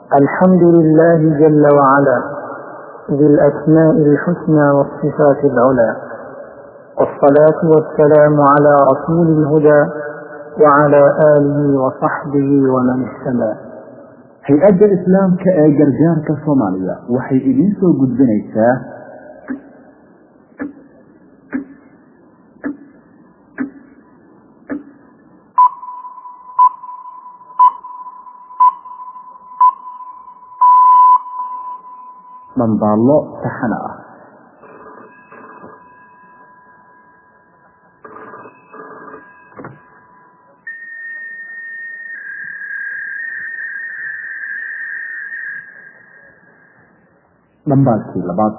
الحمد لله جل وعلا ذي الأسماء الحسنى والصفات العلى، والصلاة والسلام على رسول الهدى وعلى آله وصحبه ومن اهتدى. hay-adda islaamka ee gargaarka Soomaaliya waxay idin soo gudbinaysaa dambaallo taxane ah. dambaalkii labaad.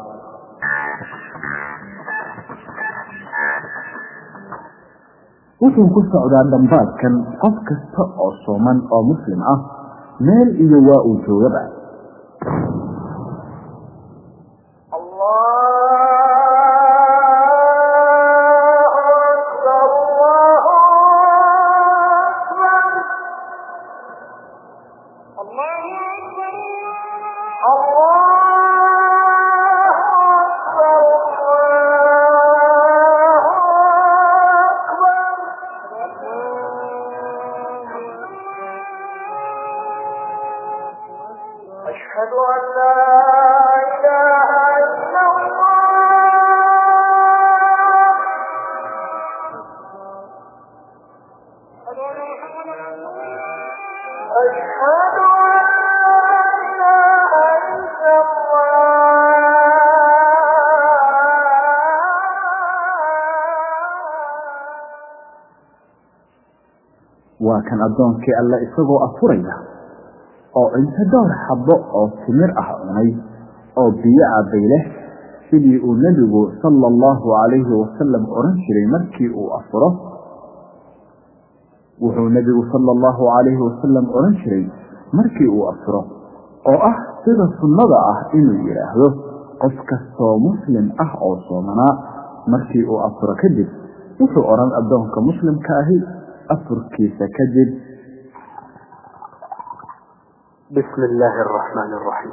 wuxuu ku socdaa dambaalkan qof kasta oo sooman oo muslim ah meel iyo waa uu joogaba. أشهد أن لا إله إلا الله. أشهد أن لا إله إلا الله. وكان أدونك الله إسقوا أفرينا oo inta door xabbo oo timir ah cunay oo biyo cabay leh sidii uu nabigu sallallahu alayhi wasallam oran jiray markii uu afuro. wuxuu nabigu sallallahu alayhi wasallam oran jiray markii uu afuro oo ah sida sunnada ah inuu yiraahdo qof kastoo muslim ah oo soomanaa markii uu afuro kadib wuxuu oran adoonka muslimka ahi afurkiisa kadib بسم الله الرحمن الرحيم.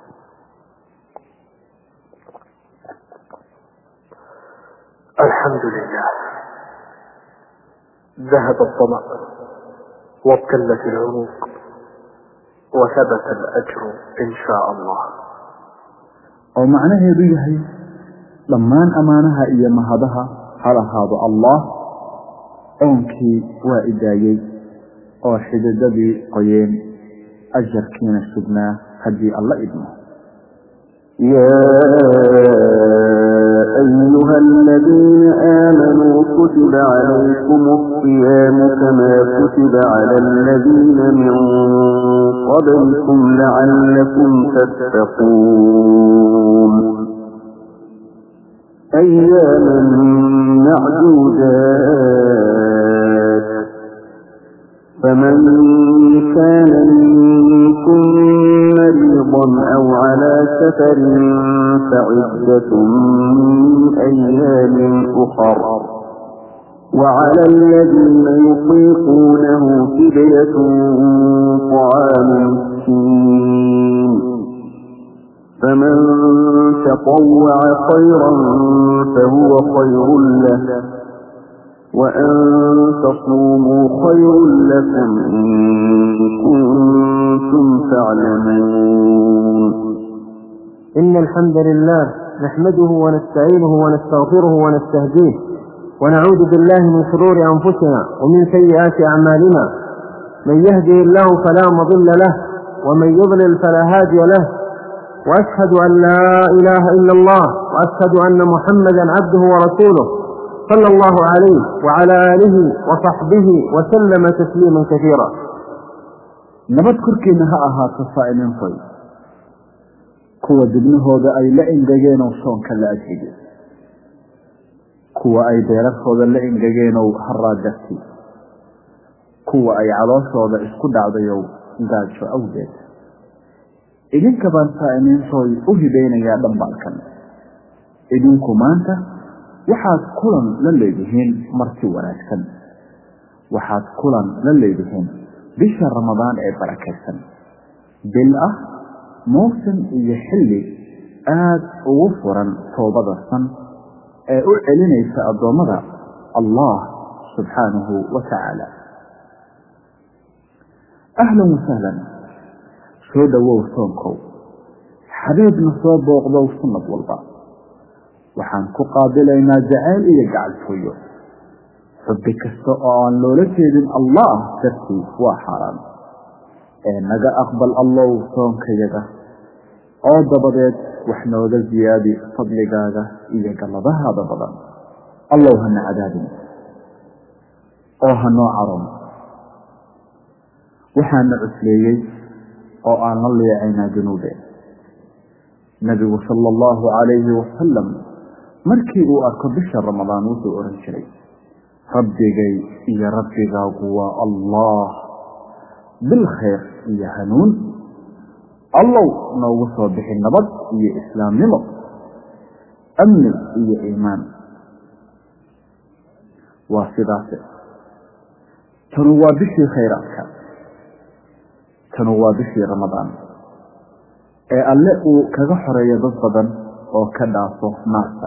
الحمد لله ذهب الظمأ وابتلت العروق وثبت الأجر إن شاء الله. ومعناه بيهي لما أمانها إيا مهدها على هذا الله أنكي وإدايي وحدد بي قيين أجر كين السبنا هدي الله إذنه. يا أيها الذين آمنوا كتب عليكم الصيام كما كتب على الذين من قبلكم لعلكم تتقون أياما معدودات فمن كان منكم مريضا أو على سفر فعدة من أيام أخر وعلى الذين يطيقونه فدية طعام مسكين فمن تطوع خيرا فهو خير له وأن تصوموا خير لكم إن كنتم تعلمون. إن الحمد لله نحمده ونستعينه ونستغفره ونستهديه ونعوذ بالله من شرور أنفسنا ومن سيئات أعمالنا. من يهده الله فلا مضل له ومن يضلل فلا هادي له، وأشهد أن لا إله إلا الله وأشهد أن محمدا عبده ورسوله صلى الله عليه وعلى آله وصحبه وسلم تسليما كثيرا. نذكر كأنها تصائمين طيب كوا دبنه هذا أي لئن جينا وصون كلا أجهد كوا أي ديرك هذا لئن جينا وحراد دفتي كوا أي علاش هذا إسكود عض يوم قال شو أوجد إذن كبان صائمين طيب أهدينا يا دنبالكن إذن كمانتا waxaad kulan la leeyihiin marti wanaagsan waxaad kulan la leeyihiin bisha Ramadaan ee barakaysan بالأه موسم يحلي وفرا توبة الصن أعلنيس الضمضة الله سبحانه وتعالى. أهلا وسهلا سودا وصونكو حبيب نصاب وغضا وصنة والبا وحانكو قابلينا جعال يجعل فيو حبك السؤال لولتين الله تبكي وحرام نجا أقبل الله وصونك يجا أو ضبطت وحنا وذا زيادة فضل جاجة إيجا قلبها ضبطا الله هن عذابين أو هنو عرم وحان عسليي أو أن الله يعينا جنوبه نبي صلى الله عليه وسلم مركي أركب بشهر رمضان وسو أرنشري ربي جاي يا ربي جاقوا الله بالخير يا هنون الله نوصل به النبض يا إسلام نمط أمن يا إيمان وصداته تنوى بشي خيراتك تنوى بشي رمضان ألقوا كغحر يضبطا وكداسه ناسا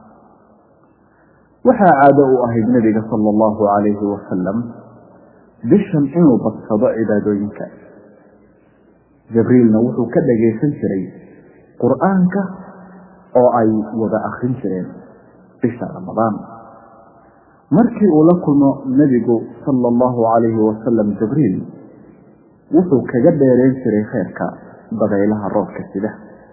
وحا عادوا أهد النبي صلى الله عليه وسلم بشن إنه بصدع إذا دوينك جبريل نوحو كده جيسن شري قرآنك أو أي وضع أخرين شرين بشهر رمضان مركي أولكم النبي صلى الله عليه وسلم جبريل وحو كجد يرين شري خيرك بدأ الروح كسيده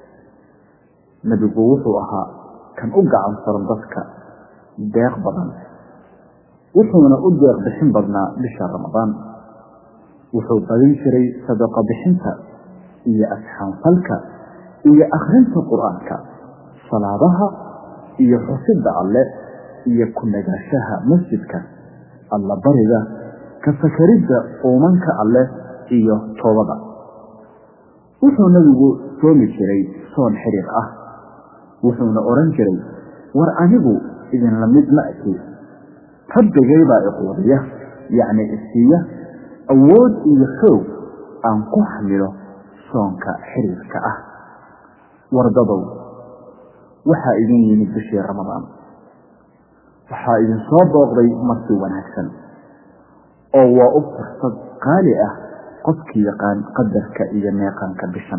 نبي وحوها كان أقع عن صرندتك داق بدن وحونا أدر بحين بدنا بشهر رمضان وحو بدين شري صدق بحينك إيا أسحان فلك إيا أخرنت قرآنك صلاة إيا حسد الله إيا كنا جاشها مسجدك الله برده كفكرد أومنك الله إيا طوضا wuxuu nabigu soomi jiray soon xiriir ah wuxuuna oran jiray war anigu idin la mid ma ahi rabbigay baa iqoodiya yaani isiya awood iyo xoog aan ku xamilo soonka xiriirka ah wardadow waxa idin yimid bishii ramadaan waxa idin soo booqday marti wanaagsan oo waa u fursad qaali ah qofkii yaqaan qadarka iyo meeqanka bishan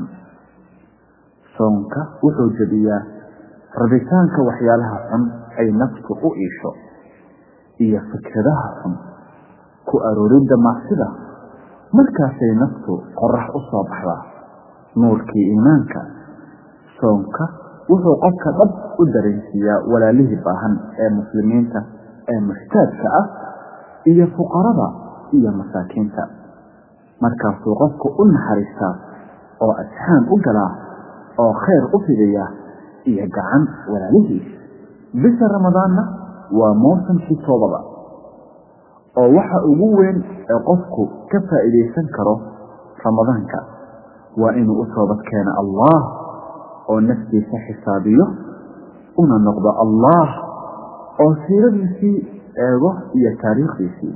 soonka wuxuu jabiyaa rabitaanka waxyaalaha xun ay naftu u iisho iyo fikradaha xun ku arooridda macsida markaasay naftu qorax u soo baxdaa nuurkii iimaanka soonka wuxuu qofka dhab u dareensiiyaa walaalihii baahan ee muslimiinta ee muxtaajka ah iyo fuqarada iyo masaakiinta markaasuu qofku u naxariistaa oo asxaan u galaa oo khayr u fidiya iyo gacan walaalihiis bisha ramadaanna waa mawsimkii toobada oo waxa ugu weyn ee qofku ka faa'iideysan karo ramadaanka waa inuu u toobad keeno allah oo naftiisa xisaabiyo una noqdo allah oo siiradiisii eego iyo taariikhdiisii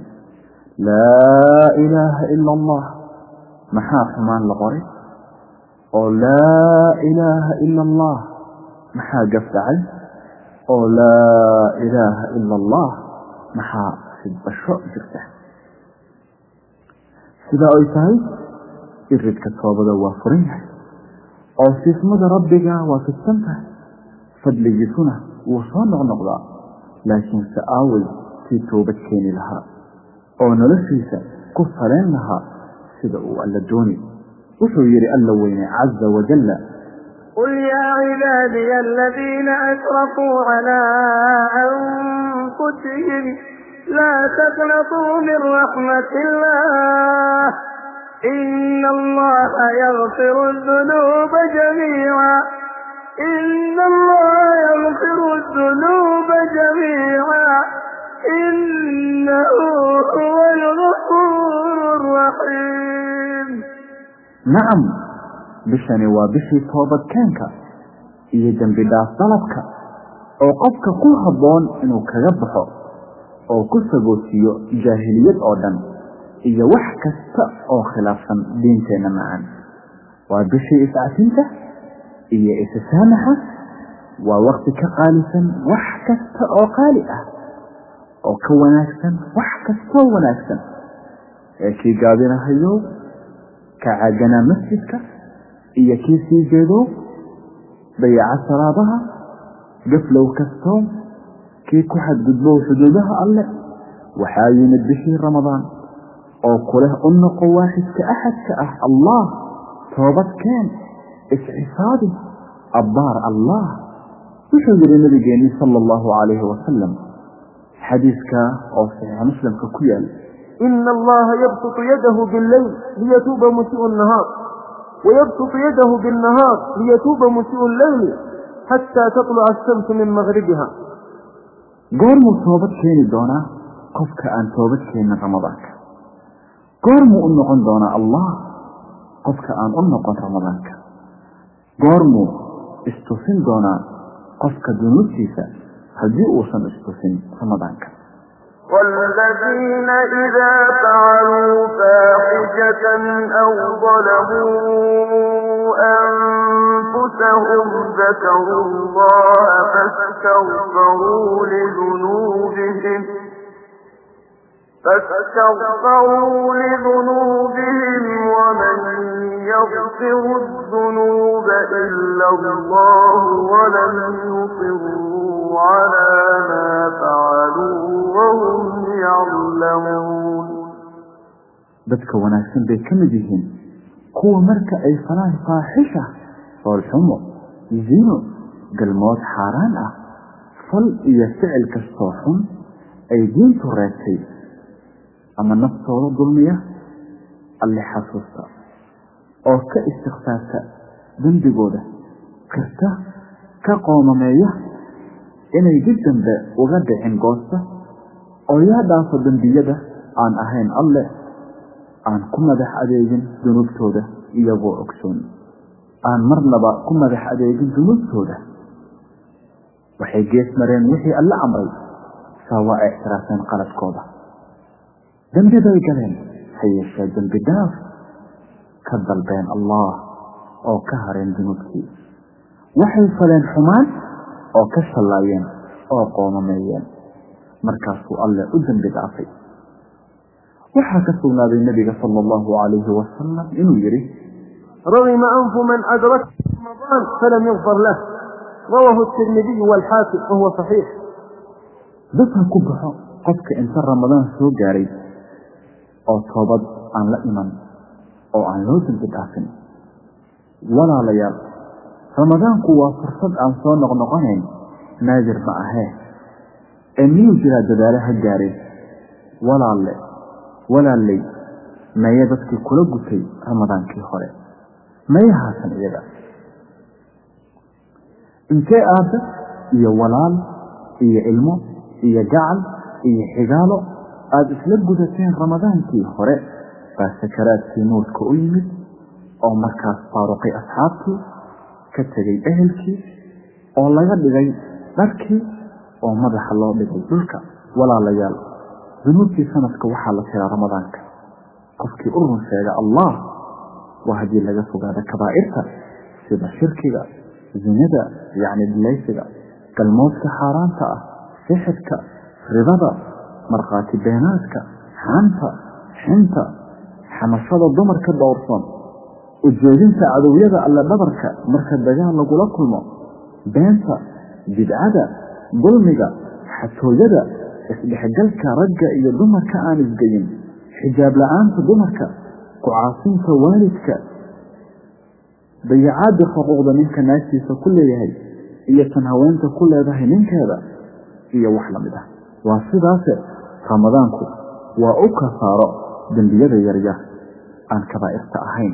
لا إله إلا الله محا حمان لغري أو لا إله إلا الله محا قفعي أو لا إله إلا الله محا سب الشوء جرته سيدا أيتاي إرد كتوابة وافرينه أو سيسمد ربك وتستمتع فضل جسونه وصانع نقضاء لكن سآوي في توبة كيني لها oo noloshiisa ku fareen lahaa sida uu alla dooni wuxuu yiri alla weyne azza wa jalla qul ya ibadiy alladhina asrafu ala anfusihim la taqnatu min rahmatillah inna allaha yaghfiru dhunuba jami'a inna allaha yaghfiru dhunuba jami'a إنه هو الغفور الرحيم نعم بشاني وبشي توبة كانك إيه جنب داس طلبك أو قفك كل هبون إنه كغبحه أو كسبوسيو جاهلية أودن إيه وحكست أو خلافا دينتين معا وبشيء إسعافنته إيا إتسامحة ووقتك قالسا وحكست أو قالئة أو كوناكسا وحكست وناكسا كي قادنا هيو كعاقنا مسجدك إيا كي سيجيدو بيع سرابها قفلو كستو كي كحد قدبو حدودها الله وحاين الدشي رمضان أو قوله أنق واحد كأحد الله توبت كان إسعفادي أبار الله وشهد النبي صلى الله عليه وسلم حديثك أو صحيح مسلم ككيال إن الله يبسط يده بالليل ليتوب مسيء النهار ويبسط يده بالنهار ليتوب مسيء الليل حتى تطلع الشمس من مغربها. قرموا توبت كيني دونا قفك أن توبت كيني رمضانك قرموا أنه دونا الله قفك أن أنه رمضانك قرموا استوسن دونا قفك دنوتيسا هدي أوصن استوسن رمضانك. والذين إذا فعلوا فاحشة أو ظلموا أنفسهم ذكروا الله فاستغفروا لذنوبهم ومن يغفر الذنوب إلا الله ولم يصروا على ما فعلوا وهم يعلمون. بدك وناسن بكمدهم قوة مركة أي صلاة فاحشة والحمر يزينوا قلموت حارانة فل يسعل كالصوحون أي دين تراتي أما النفس والظلمية اللي حصلت أو كاستخفاف دندقودة كرته كقوممية إنه جدا وغدا عن قوسة أو يهدى فالدندية عن أهين الله عن كما ذح أديجن ذنوب توده يبو أكسون عن مرنبا كما ذح أديجن ذنوب توده وحي جيس مرين وحي ألا عمري سواء اعترافين قلت كوضة دم جدا يقلين هي الشيطان بداف كذل بين الله أو كهرين ذنوبتي وحي صلين حمان أو كشلايين أو قومميين مركزوا الله أذن بدافي وحكسوا نبي النبي صلى الله عليه وسلم إنه يري رغم أنف من أدرك رمضان فلم يغفر له. رواه الترمذي والحاكم وهو صحيح. dadka ku baxo qofka inta ramadaan soo gaaray oo toobad aan la iman oo aan loo dambitaafin walaalayaal ramadaanku waa fursad aan soo noqnoqonayn naadir ma ahee miyuu jiraa dadaalaha gaaray walaalay maya dadkii kula gutay ramadaankii hore maya haasan iyaga intee aabba iyo walaal iyo ilmo iyo gacal iyo xigaalo aad isla gudateen ramadaankii hore baa sakaraadkii nuudka u yimid oo markaas faaruqay asxaabtii ka tegay ehelkii oo laga dhigay dharkii oo madaxa loo dhigay dhulka walaalayaal dunuubtii sanadka waxaa la tiraa ramadaanka qofkii u run sheega allah waa haddii laga fogaada kabaa'irta sida shirkiga zinada yacni dilaysiga galmoodka xaaraanta ah sixirka ribada markhaati beenaadka xanta xamashada dumarka dhowrsoon ujeedinta cadowyada alla dhabarka marka dagaal lagula kulmo beenta bidcada dulmiga xatooyada isdhexgalka ragga iyo dumarka aan isgayin xijaab la-aanta dumarka ku-caasinta waalidka dayacaada xuquuqda ninka naagtiisa ku leeyahay iyo tan haweenta ku leedahay ninkeeda iyo wax lamid ah waa sidaase ramadaanku waa u kafaaro dembiyada yaryar aan kabaa'irta ahayn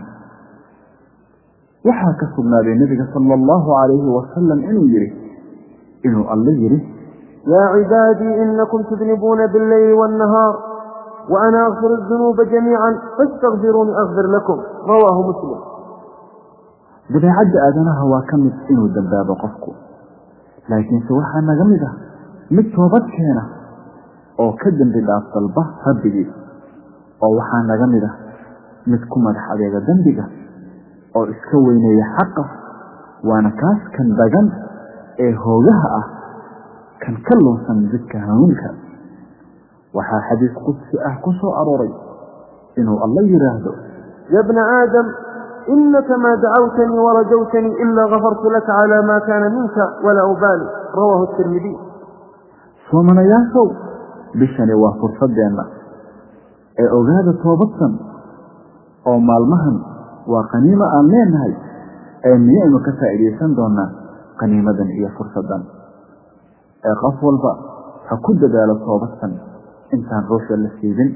waxaa ka sugnaaday nabiga sala allahu calayhi wasalam inuu alla yidhi yaa cibaadii inakum tudnibuuna billayli waannahaar wa ana akfiru adunuuba jamiican faاstakfiruuni akfir lakum rawaahu muslim. dabeecadda aadanaha waa ka mid inuu dambaabo qofku laakiinse waxaa naga mid ah mid toobad keena oo ka dembi dhaaf dalba rabbigii oo waxaa naga mid ah mid ku madax adeega dembiga oo iska weyneeya xaqa waana kaas kan dagan ee hoogaha ah kan ka lunsan jidka hanuunka waxaa xadiis qudsi ah ku soo arooray inuu alla yiraahdo يا ابن آدم إنك ما دعوتني ورجوتني إلا غفرت لك على ما كان منك ولا أبالي رواه الترمذي soomana yaasow bishani waa fursadeenna ee ogaada toobadsan oo maalmahan waa qaniimo aan leenahay ee miyaynu ka faa'iidaysan doonaa qaniimadan iyo fursadan ee qof walba ha ku dadaalo toobadsan intaan ruuxa la siibin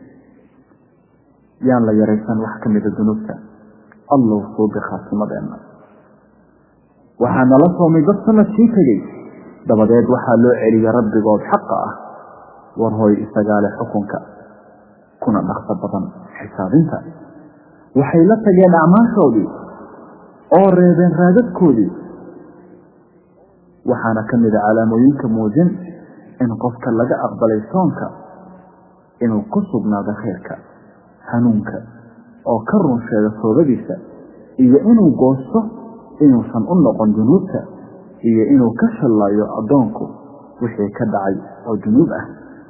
yaan la yaraysan wax ka mida dunuubta allow suubi khaatimadeenna waxaa nala soomay dad sanadkii tegey dabadeed waxaa loo celiya rabbigood xaqa ah war hooy isagaa leh xukunka kuna dhaqso badan xisaabinta waxay la tageen acmaashoodii oo reebeen raadadkoodii waxaana ka mida calaamooyinka muujin in qofka laga aqbalay soonka inuu ku sugnaado khayrka hanuunka oo ka run sheega toobadiisa iyo inuu goosto inuusan u noqon dunuubta iyo inuu ka shallayo addoonku wixii ka dhacay oo dunuub ah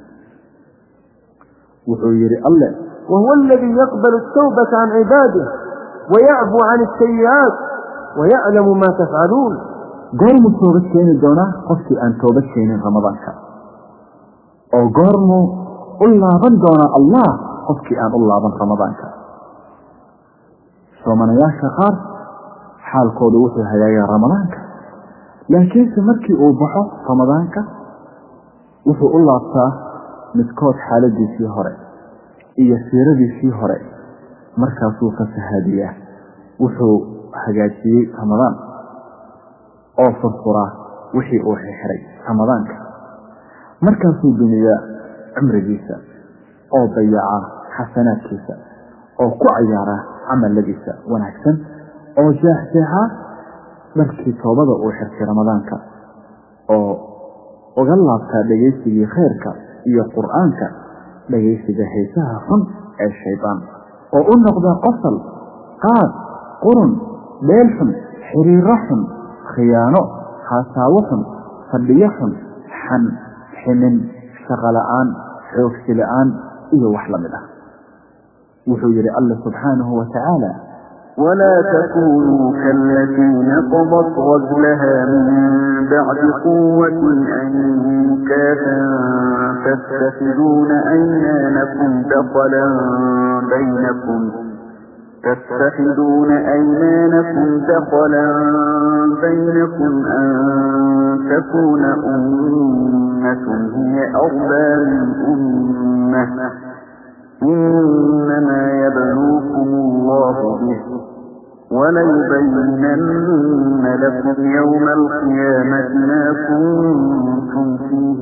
wuxuu yidhi alle وهو الذي يقبل التوبة عن عباده ويعفو عن السيئات ويعلم ما تفعلون goormuu toobad keeni doonaa qofkii aan toobad keenin ramadaanka oo goormuu u laaban doonaa allah qofkii aan u laaban ramadaanka soomanayaasha qaar xaalkoodu wuxuu hagaagaa ramadaanka laakiinse markii uu baxo ramadaanka wuxuu u laabtaa midkood xaaladiisii hore iyo siiradiisii hore markaasuu fasahaadiyaa wuxuu hagaajiyey ramadaan oo furfuraa wixii uu xiray ramadaanka markaasuu dumiyaa cumrigiisa oo dayacaa xasanaadkiisa oo ku cayaaraa camaladiisa wanaagsan oo jeexjeexaa dharkii toobada uu xirtay ramadaanka oo uga laabtaa dhegaysigii khayrka iyo qur'aanka dhegaysiga heesaha xun ee shaydaan oo u noqda qosol qaad qurun dheel xun xiriiro xun khiyaano haasaawo xun fadhiyo xun xan ximin shaqo la'aan xoogsi la'aan iyo wax la mid ah wuxuu yidhi alla subxaanahu watacaala ولا تكونوا كالتي نقضت غزلها من بعد قوة أنكاثا تتخذون أيمانكم دخلا بينكم أن تكون أمة هي أربى من أمة إنما يبلوكم الله به وليبينن لكم يوم القيامة ما كنتم فيه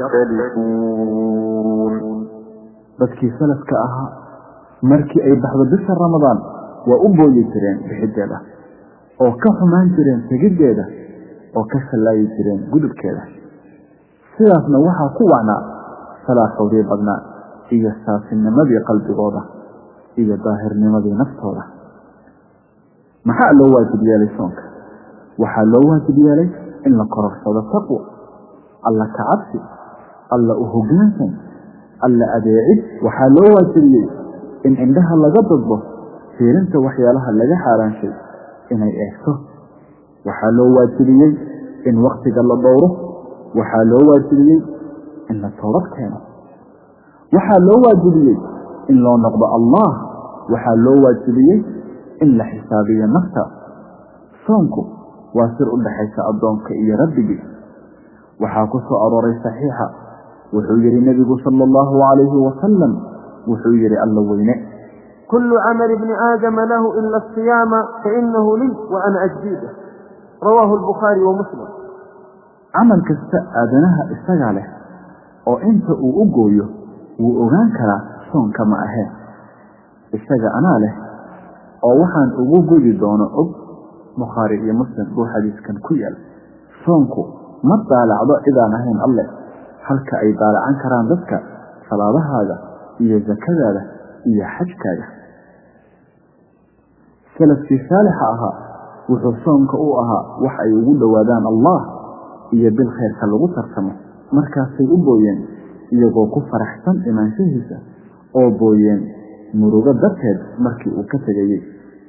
تختلفون dadkii salafka ahaa markii ay baxdo bisha ramadaan waa u booyi jireen bixideeda oo ka xumaan jireen tegiddeeda oo ka shallaayi jireen gudubkeeda sidaasna waxaa ku wacnaa salaaxoodii badnaa iyo saafinimadii qalbigooda iyo daahirnimadii naftooda maxaa loo waajib yeelay soonka waxaa loo waajib yeelay in la kororsado taqwa alla ka cabsi alla u hoggaansan alla adeecid waxaa loo waajibiyey in indhaha laga dadbo fiirinta waxyaalaha laga xaaraanshay inay eegto waxaa loo waajibiyey in waktiga la dhowro waxaa loo waajibiyey in la toobad keeno waxaa loo waajibiyey in loo noqdo allah waxaa loo waajibiyey in la xisaabiyo nafta soonku waa sir u dhaxaysa addoonka iyo rabbigii waxaa ku soo arooray saxiixa wuxuu yidhi nebigu sala allahu calayhi wasalam wuxuu yidhi alla weyne كل عمل ابن آدم له إلا الصيام فإنه لي وأنا أجزي به رواه البخاري ومسلم camal kasta aadanaha isagaa leh oo inta uu u gooyo wuu ogaan karaa soonka ma ahee isaga anaa leh oo waxaan ugu gudi doono og bukhaari iyo muslim buu xadiiskan ku yaal soonku ma daalacdo cidaan ahayn alle halka ay daalacan karaan dadka salaadahaaga iyo zakadaada iyo xajkaaga salafkii saalixa ahaa wuxuu soomka u ahaa wax ay ugu dhowaadaan allah iyo bil khayrka lagu tarsamo markaasay u booyeen iyagoo ku faraxsan imaanshahiisa oo booyeen murugo darteed markii uu ka tegayey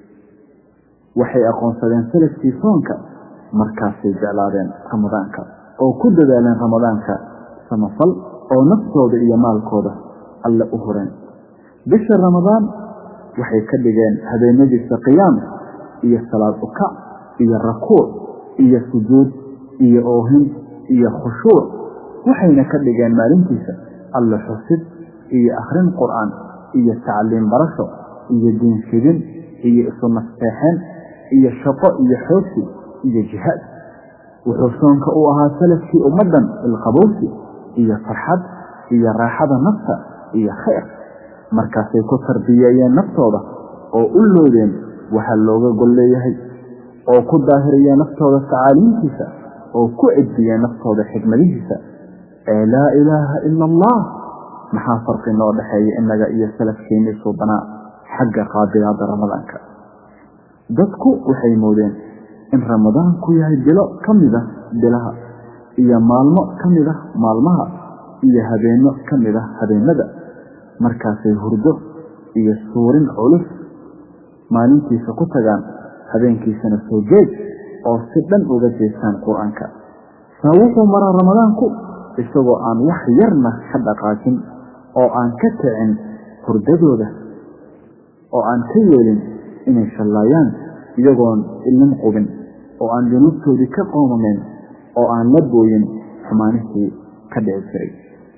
waxay aqoonsadeen salafkii soonka markaasay jeclaadeen ramadaanka oo ku dadaaleen ramadaanka samafal oo naftooda iyo maalkooda alle u hureen bisha ramadaan waxay ka dhigeen habeenadiisa qiyaam iyo salaad ukac iyo rakuuc iyo sujuud iyo oohin iyo khushuuc waxayna ka dhigeen maalintiisa alle xusid iyo akhrin qur'aan iyo tacliim barasho iyo diin fidin iyo isu nasteexeen iyo shaqo iyo xoogsi iyo jihaad wuxuu soonka u ahaa salafkii ummaddan ilqabowsi iyo farxad iyo raaxada nafta iyo khayr markaasay ku tarbiyeeyeen naftooda oo u loodeen waxaa looga gol leeyahay oo ku daahiriyeen naftooda tacaaliimtiisa oo ku edbiyeen naftooda xikmadihiisa ee laa ilaaha ila allah maxaa farqi noo dhexeeya innaga iyo salafkeennii suubanaa xagga qaabilaada ramadaanka dadku waxay moodeen in ramadaanku yahay bilo ka mid ah bilaha iyo maalmo ka mid ah maalmaha iyo habeenno ka mid ah habeenada markaasay hurdo iyo suurin culus maalintiisa ku tagaan habeenkiisana soo jeed oo si dhan uga jeestaan qur-aanka saa wuxuu maraa ramadaanku isagoo aan wax yarna ka dhaqaajin oo aan ka kicin hurdadooda oo aan ka yeelin inay shallaayaan iyagoon ilin qubin oo aan dunuubtoodii ka qoomameen oo aan la booyin xumaanihii ka dhici jiray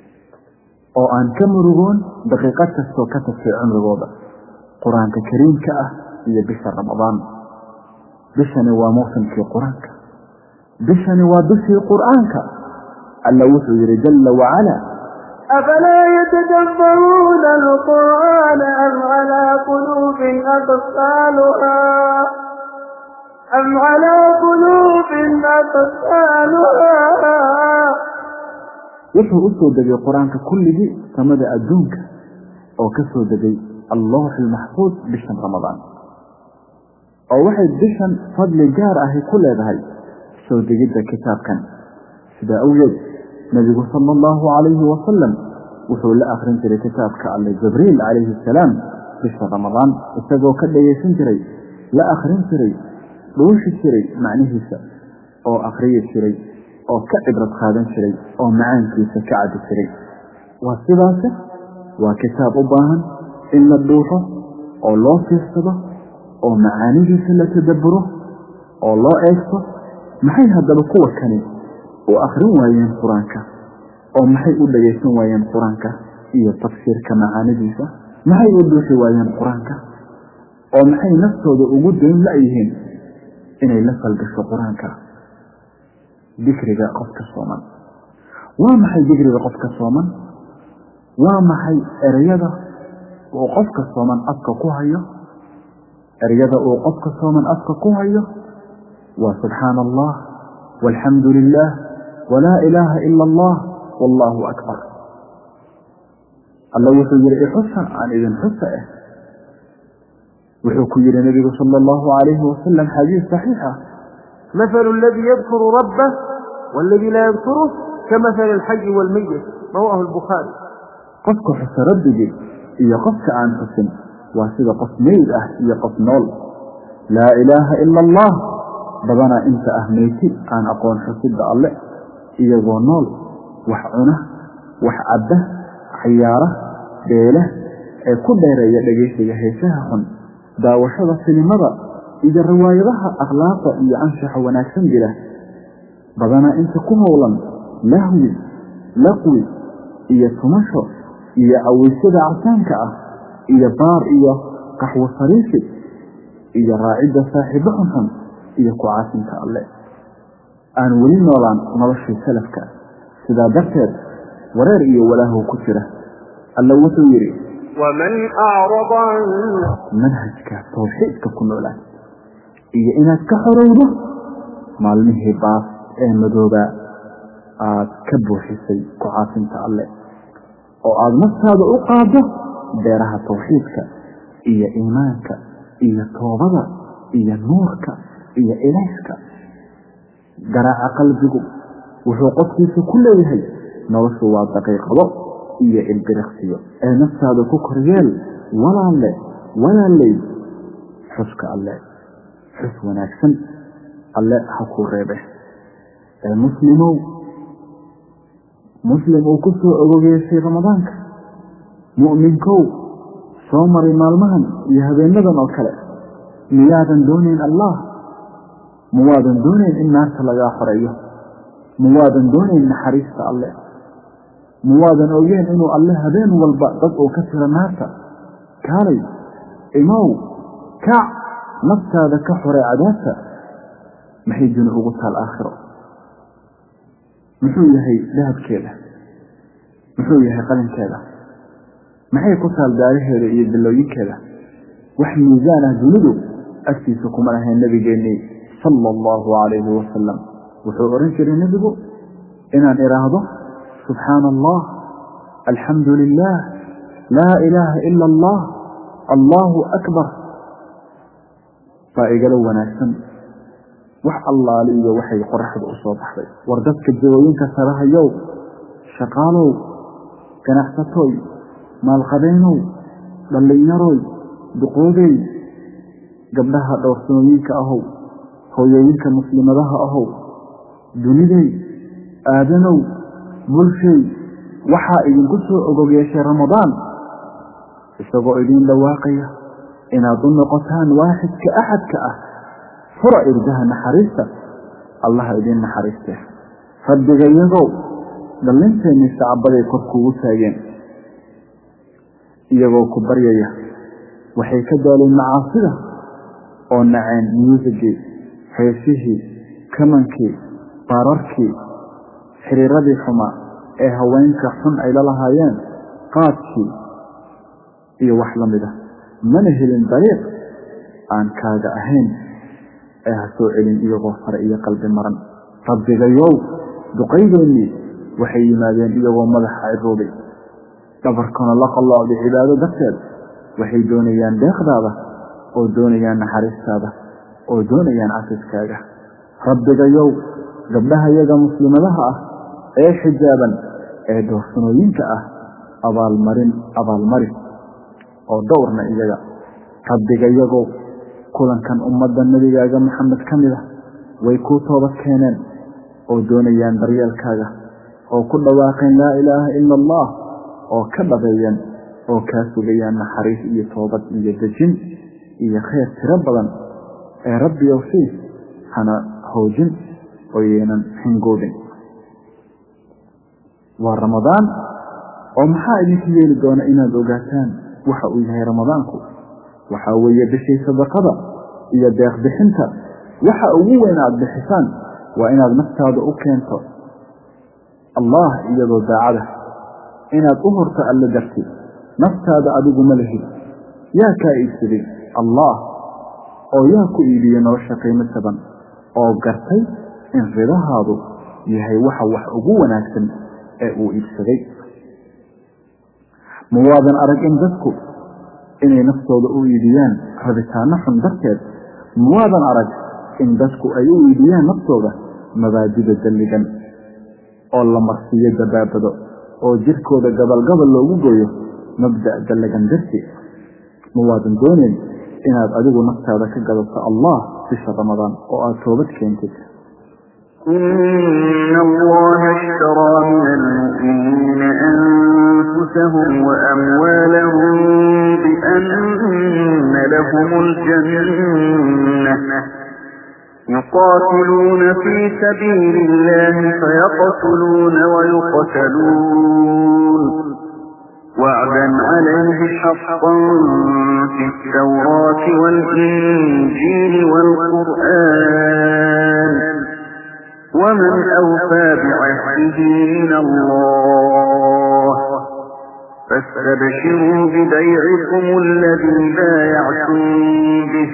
oo aan ka murugoon daqiiqad kastoo ka tagtay cumrigooda qur-aanka kariimka ah iyo bisha ramadaan bishani waa mawsimkii qur-aanka bishani waa bishii qur-aanka alla wuxuu yidhi jalla wacala أفلا يتدبرون القرآن أم على قلوب أقفالها wuxuu u soo degay qur-aanka kulligii samada adduunka oo ka soo degay allawxul maxfuud bishan ramadaan oo waxay bishan fadli gaar ahi ku leedahay soo degidda kitaabkan sidaa awgeed nabigu sala allahu calayhi wasalam wuxuu la akhrin jiray kitaabka alle jibriil calayhi asalaam bisha ramadaan isagoo ka dhegaysan jiray la akhrin jiray dhuushi jiray macnihiisa oo akhriyi jiray oo ka cibrad qaadan jiray oo macaankiisa ka cabi jiray waa sidaase waa kitaab u baahan in la dhuuxo oo loo fiirsado oo macaanidiisa la tadabburo oo loo eegto maxay haddaba kuwa kani u akhrin waayeen qur-aanka oo maxay u dhagaysan waayeen qur-aanka iyo tafsiirka macaanidiisa maxay u dhuuxi waayeen qur-aanka oo maxay naftooda ugu dayn la'yihiin inay la falgasho qur-aanka dikriga qofka sooman waa maxay dikriga qofka sooman waa maxay ereyada uu qofka sooman afka ku hayo ereyada uu qofka sooman afka ku hayo waa subxaana allah walxamdu lilah walaa ilaaha ila allah wallaahu akbar alla wuxuu yidhi ixusa aan idin xusa wuxuu ku yidhi nabigu sala allahu calayhi wasalam xadiis saxiixa مثل الذي يذكر ربه والذي لا يذكره كمثل الحي والميت رواه البخاري قفك حس ربك إيا قفك عن حسن واسد قف ميت إيا قف نول لا إله إلا الله بدنا انت أهميتي عن أقوان حسد الله إيا نول وحعنه وحعبه حياره ديله كل ديرية لقيت يحيشها daawashada filimada iyo riwaayadaha akhlaaqda iyo anshaxa wanaagsan jira badana inta ku howlan lahwi laqwi iyo tumasho iyo awiisada casaanka ah iyo baar iyo qaxwo sariifi iyo raacidda saaxiibo xun iyo ku caasinka alle aan weli noolaan noloshii salafka sidaa darteed wareer iyo walaahu ku jira alla wuxuu yidhi ومن أعرض عن منهجك توحيدك كنولا إيا إنك كحروبه مالمه باس مدوبة كبو حسي كعاصم تعالى وعاد نفسه أقاده ديرها توحيدك إيا إيمانك إيا توبة iyo nuurka iyo ilayska garaaca qalbigu wuxuu qofkiisa ku leeyahay noloshu waa daqiiqado iyo ilbiriqsiyo ee naftaada ku koryeel walaaley xuska alle xus wanaagsan alle ha ku reebe ee muslim uu ku soo ogogeysay ramadaanka mu'minkow soo maray maalmahan iyo habeenadan oo kale miyaadan doonayn allah muwaadan doonayn in naarta lagaa xoreeyo muwaadan doonayn naxariista alle muwaadan ogeen inuu alle habeen walba dad uu ka tiro naarta kaalay imow kac naftaada ka xoree cadaabta maxay duni ugu taal aakhiro muxuu yahay dahabkeeda muxuu yahay qalinkeeda maxay ku taal daaraheeda iyo bilooyinkeeda wax miisaan ah dunidu agtiisa kuma lahayn nabigeennii sala allahu calayhi wasalam wuxuu oran jiray nebigu inaan idhaahdo subxaana allah alxamdu lilah laa ilaaha ila allah allahu akbar baa igala wanaagsan wax allaali iyo waxay qoraxda u soo baxday war dadka jawooyinka sarahayow shaqaalow ganacsatooy maalqabeenow dhallinyaroy duqoodey gabdhaha dhowrsanooyinka ahow hooyooyinka muslimadaha ahow dunidey aadanow bulshay waxaa idinku soo ogogeeshay ramadaan isagoo idin dhawaaqaya inaad u noqotaan waaxidka axadka ah fura irdaha naxariista allaha idin naxariistee rabbiga iyagow dhallinteennii sacabaday kor kuugu taageen iyagoo ku baryaya waxay ka daaleen macaasida oo naceen muusigii heesihii kamankii baararkii xiriiradii xumaa ee haweenka xun ay la lahaayeen qaadkii iyo wax la mid ah mana helin dariiq aan kaaga ahayn ee ha soo celin iyagoo fare iyo qalbi maran rabbigayow duqaydeennii waxay yimaadeen iyagoo madaxa ciroobay dhabarkana la qalloocday cibaado darteed waxay doonayaan deeqdaada oo doonayaan naxariistaada oo doonayaan cafiskaaga rabbigayow gabdhaha iyaga muslimadaha ah ee xijaaban ee doorsanooyinka ah abaalmari oo dhowrna iyaga rabbigayagow kulankan ummadda nebigaaga maxamed ka mid ah way kuu toobad keeneen oo doonayaan daryeelkaaga oo ku dhawaaqeen laa ilaaha ila allah oo ka dhabeeyeen oo kaa sugayaan naxariis iyo toobad iyo dejin iyo khayr tiro badan ee rabbiyow sii hana hoojin oo yeenan hingoobin waa ramadaan oo maxaa idinku yeeli doona inaad ogaataan waxa uu yahay ramadaanku waxaa weeye bishii sadaqada iyo deeq bixinta waxa ugu weyn aad bixisaan waa inaad naftaada u keento allah iyadoo daacada inaad u horto alle darti naftaada adigu ma lehid yaa kaa iibsaday allah oo yaa ku iibiyey nolosha qiimo jaban oo gartay in ridahaadu yahay waxa wax ugu wanaagsan ee uu iibsaday muwaadan arag in dadku inay naftooda u iibiyaan rabitaano xun darteed muwaadan arag in dadku ay u iibiyaan naftooda mabaadida dalligan oo la marsiiyo dabaabado oo jirkooda gabalgabal loogu gooyo mabda' dalligan dartii muwaadan doonayn inaad adigu naftaada ka gadato allah bisha ramadaan oo aad toobad keentid إن الله اشترى من المؤمنين أنفسهم وأموالهم بأن لهم الجنة يقاتلون في سبيل الله فيقتلون ويقتلون وعدا عليه حقا في التوراة والإنجيل والقرآن ومن أوفى بعهده من الله فاستبشروا ببيعكم الذي بايعتم به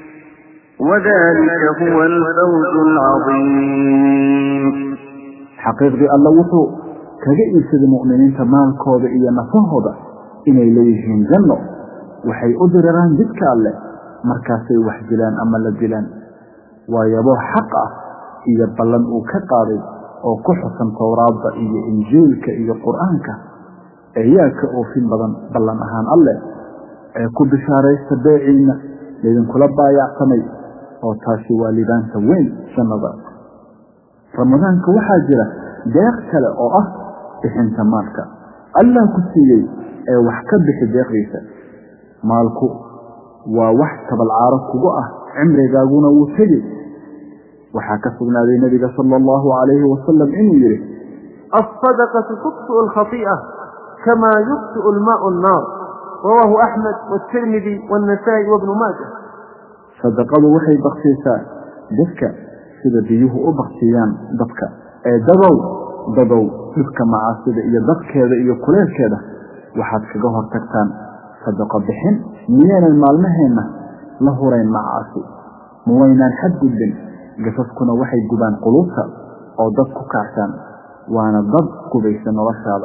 وذلك هو الفوز العظيم حقيقة الله وحو كجئيس المؤمنين تمام كوضع إيا نفهضة إني إليهم جنة وحي أدرران جدك الله markaasay wax dilaan ama la dilaan waa yabo xaq ah iyo ballan uu ka qaaday oo ku xusan tawraadda iyo injiilka iyo qur-aanka ayaa ka oofin badan ballan ahaan alle ee ku bishaaraysta beeciina idinkula baayacsanay oo taasi waa libaanta weyn jannada ramadaanka waxaa jira deeq kale oo ah bixinta maalka allah ku siiyey ee wax ka bixi deeqdiisa maalku waa wax tabalcaaro kugu ah cimrigaaguna wuu tegi waxaa ka sugnaaday nabiga sala allahu calayhi wasalam inuu yidhi alsadaqatu tudfi'u alkhati'a kamaa yudfi'u almaa'u annaar rawaahu axmed waatirmidi waannasaa'i wabnu maaja sadaqadu waxay baksiisaa dadka sida biyuhu u baksiyaan dadka ee dadow dhibka macaasida iyo dadkeeda iyo kuleelkeeda waxaad kaga hortagtaan sadaqo bixin miyaynan maalmaheenna la hurayn macaasi muwaynaan xadgudbin gasaskuna waxay gubaan quluubta oo dad ku kacsaan waana dad gubaysa noloshaada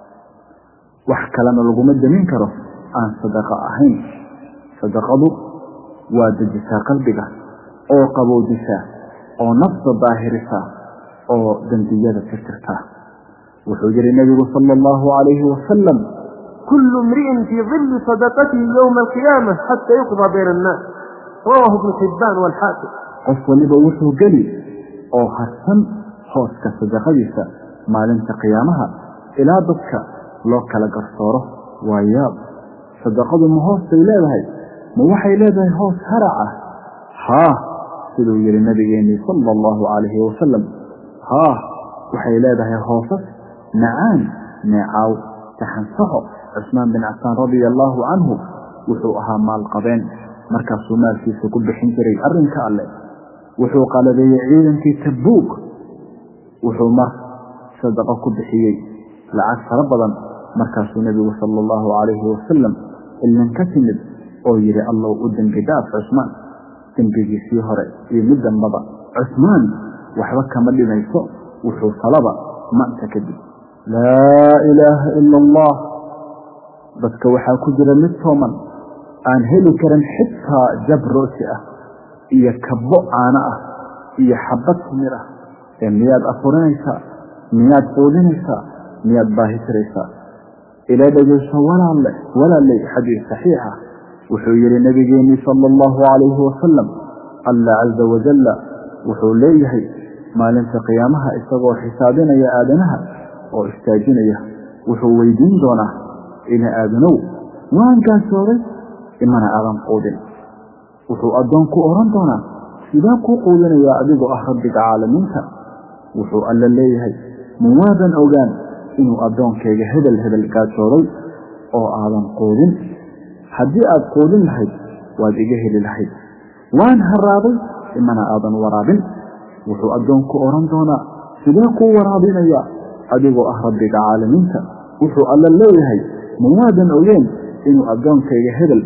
wax kalena laguma damin karo aan sadaqa ahayn sadaqadu waa dejisaa qalbiga oo qaboojisaa oo nafta daahirisaa oo dembiyada tirtirtaa wuxuu yidhi nabigu sala allahu calayhi wasalam kullu imri'in fii dilli sadaqatihi yowma alqiyaama xataa yuqdaa bayna annaas rawaahu ibnu xibbaan waalxaakim qof waliba wuxuu geli oo harsan hooska sadaqadiisa maalinta qiyaamaha ilaa dadka loo kala garsooro waa yaab sadaqadu ma hoostay leedahay ma waxay leedahay hoos harac ah haa siduu yidhi nabigeennii sala allahu calayhi wasalam haa waxay leedahay hoosas macaan neecaaw taxansaxo cusmaan bin cafaan radia allaahu canhu wuxuu ahaa maalqabeen markaasuu maalkiisa ku bixin jiray arrinka alleh wuxuu qalabeeyey ciidankii tabuuk wuxuu mar sadaqo ku bixiyey lacag fara badan markaasuu nebigu sala allahu calayhi wasalam ilin ka timid oo yidhi allow u dembi dhaaf cusmaan dembigiisii hore iyo mid dambaba cusmaan waxba kama dhimayso wuxuu falaba maanta kadib laa ilaaha ila allah dadka waxaa ku jira mid tooman aan heli karin xitaa jab rooti ah iyo kabbo caano ah iyo xabbad timir ah ee miyaad afurinaysaa miyaad quudinaysaa miyaad baahi tiraysaa ilaa dhegeyso walaaley xadiis saxiixa wuxuu yidhi nabigeennii sala allahu calayhi wasalam allah caza wajalla wuxuu leeyahay maalinta qiyaamaha isagoo xisaabinaya aadanaha oo istaajinaya wuxuu weydiin doonaa ina aadanow waan gaasooday imana aadan quudin wuxuu addoonku oran doonaa sidaan kuu quudinayaa adigoo ah rabbiga caalamiinta wuxuu alla leeyahay muwaadan ogaan inuu addoonkayga hebel gaasooday oo aadan quudin haddii aad quudin lahayd waad iga heli lahayd waan haraaday imana aadan waraabin wuxuu addoonku oran doonaa sidee kuu waraabinayaa adigoo ah rabbiga caalamiinta wuxuu alla leeyahay muwaadan ogeen inuu addoonkayga hebel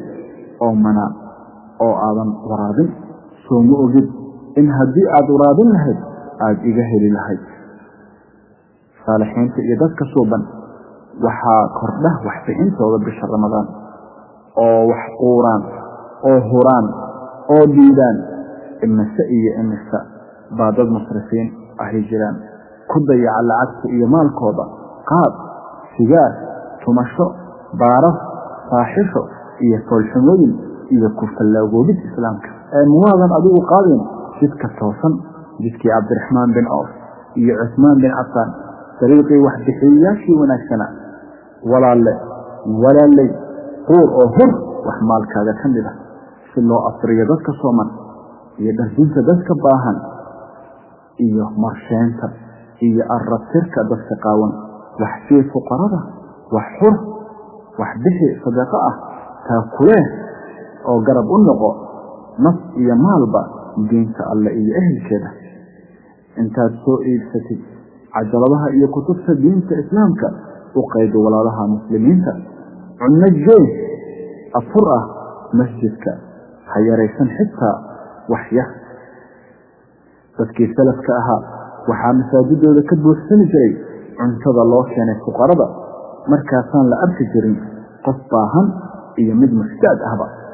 oo aadan waraabin soo ma ogid in haddii aad waraabin lahayd aad iga heli lahayd saalixiinta iyo dadka suuban waxaa kordha waxbixintooda bisha ramadaan oo wax quuraan oo huraan oo dhiidaan imise iyo imise baa dad musrifiin ahy jiraan ku dayaca lacagta iyo maalkooda qaad sigaar tumasho baarar faaxisho iyo foolxumooyin iyo kufallaagoobid islaamka ee muwaadan adigu qaadin jidka toosan jidkii cabdiraxmaan bin cawf iyo cusmaan bin cafaan dariiqii waxbixiyayaashii wanaagsana walaaley quur oo hur wax maalkaaga ka mid ah si loo afriyo dadka sooman iyo dharjinta dadka baahan iyo marsheenta iyo arrabtirka dadka qaawan wax sii fuqarada wax xur wax bixi sadaqo ah taa kulee oo garab u noqo naf iyo maalba diinta alle iyo ehelkeeda intaad soo iibsatid cajaladaha iyo kutubta diinta islaamka u qaydo walaalaha muslimiinta cunno jeey afur ah masjidka ha yaraysan xitaa wax yar dadkii salafka ahaa waxaa masaajidooda ka buuxsani jiray cuntada loo keenay fuqarada markaasaan la arki jirin qof baahan iyo mid muxtaaj ahba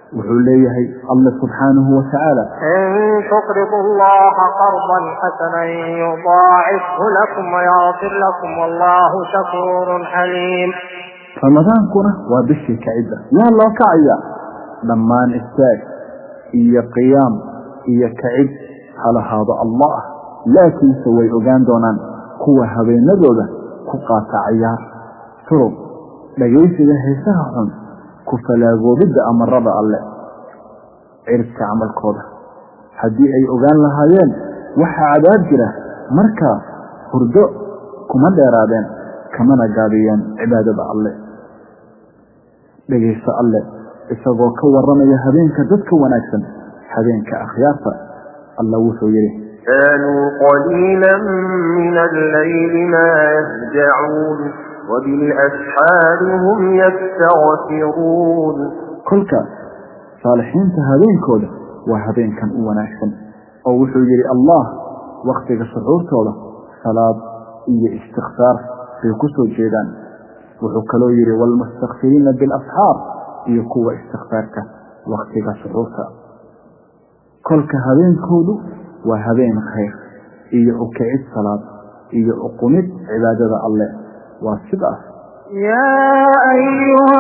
وحليه الله سبحانه وتعالى إن تقرضوا الله قرضا حسنا يضاعفه لكم ويغفر لكم والله شكور حليم. رمضان كنا وبشي كعدة يا الله كعيا لما نستاج إيا قيام إيا كعد على هذا الله لكن سوي أغان دونان كوة هبين ندودة كقاة عيار سرب لقيت له سهرا كفلاغو بد أمر رضا الله عرفت عمل كوده حدي أي أغان لهايين وحا عذاب جره مركا هردو كما ديرادين كما نقابيين عبادة الله لقيت الله إساقو كورمي هبينك ضدك ونكسن هبينك أخيارك الله وثو يريه كانوا قليلا من الليل ما يهجعون وبالأسحار هم يستغفرون. كلك صالحين تهبين كوده وهبين كان ونكسن أو وثو يري الله وقتك شعور كوده صلاة إيا استغفار في كسو جيدان وحكالو يري والمستغفرين بالأسحار إيا قوة استغفارك وقتك شعورك كلك هبين كوده وهبين خير إيا أكعد صلاة إيا أقمت عبادة الله والصدق. يا أيها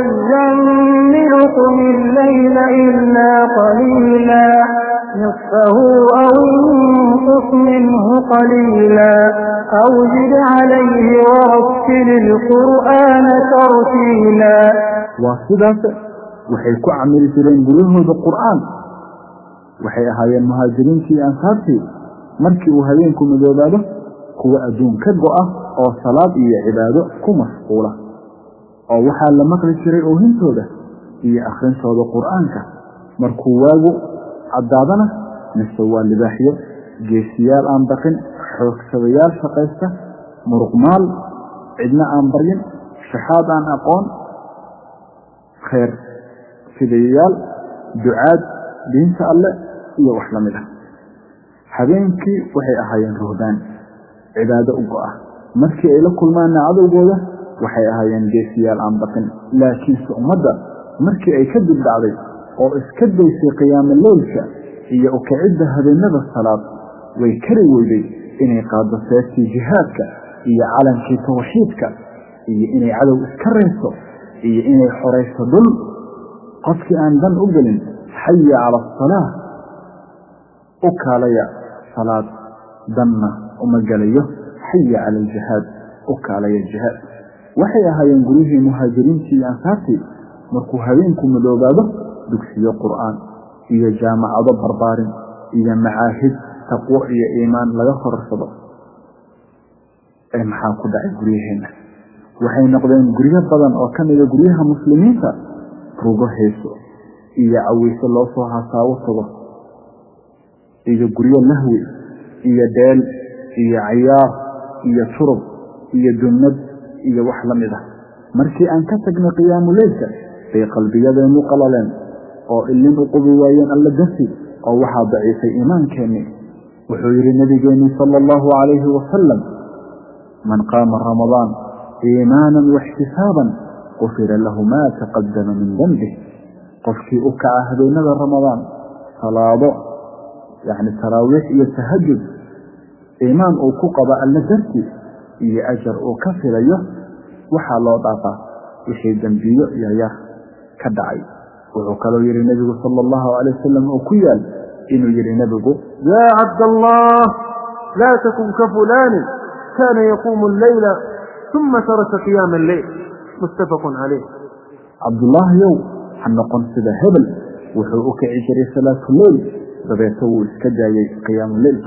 المزمل قم الليل إلا قليلا نصفه أو انقص منه قليلا أو زد عليه ورتل القرآن ترتيلا. والصدق وحيكو عمل سيرين بلوه بالقرآن waxay ahaayeen muhaajiriintii ansaartii markii uu habeenku midoobaado kuwa adduun ka go'a oo salaad iyo cibaado ku mashquula oo waxaa la maqli jiray oohintooda iyo akhrintooda qur'aanka markuu waagu caddaadana mise waa libaaxyo geesiyaal aan baqin xoogsabayaal shaqaysta muruqmaal cidna aan baryin shaxaad aan aqoon khayr fidayaal ducaad diinta alle iyo wax la mid ah habeenkii waxay ahaayeen ruhdaan cibaado u go'a markii ay la kulmaan cadowgooda waxay ahaayeen geesiyaal aan baqin laakiin ummadda markii ay ka dib dhacday oo iska daysay qiyaam leylka iyo u kicidda habeenada salaad way kari weyday inay qaado seeftii jihaadka iyo calankii tawxiidka iyo inay cadow iska reeyso iyo inay xoreyso dhul qofkii aan dan u gelin حي على الصلاة أكالي صلاة دمنا أمجاليه حي على الجهاد أكالي الجهاد وحيها ينقليه مهاجرين في أنفاتي مركوهاينكم مدوبابه دكسي القرآن إيا جامعة بربار إيا معاهد تقوى إيا إيمان لا يخر الصدق أي محاكو دعي قريهين وحي نقلين قريه بضان وكان إذا قريها مسلمين روغو هيسو iyo aweyso loo soo hasaawo tago iyo guryo lahwi iyo deel iyo ciyaar iyo turub iyo dunnad iyo wax la mid ah markii aan ka tagnay qiyaamul leylka bay qalbiyadeenu qalaleen oo ilin u qubi waayeen alla darti oo waxa daciifay iimaankeeni wuxuu yiri nabigeeni sallallahu alayhi wa sallam man qaama ramadaan iimaanan wa ihtisaban ghufira lahu ma taqaddama min dhanbihi qofkii u kaca habeenada ramadaan salaado yani taraawix iyo tahajjud iimaan uu ku qaba alla darti iyo ajar uu ka filayo waxa loo dhaafaa wixii dambiyo yar ka dhacay wuxuu kaloo yiri nabigu sallallahu alayhi wasallam oo ku yaal inuu yiri nabigu ya abdallah la takun ka fulan kana yaqumu al-layla thumma taraka qiyam al-layl muttafaqun alayh. abdullah yow حنقن سيده هبل وحو كعي جري صلاة الليل دبيته اسكدايي قيام الليل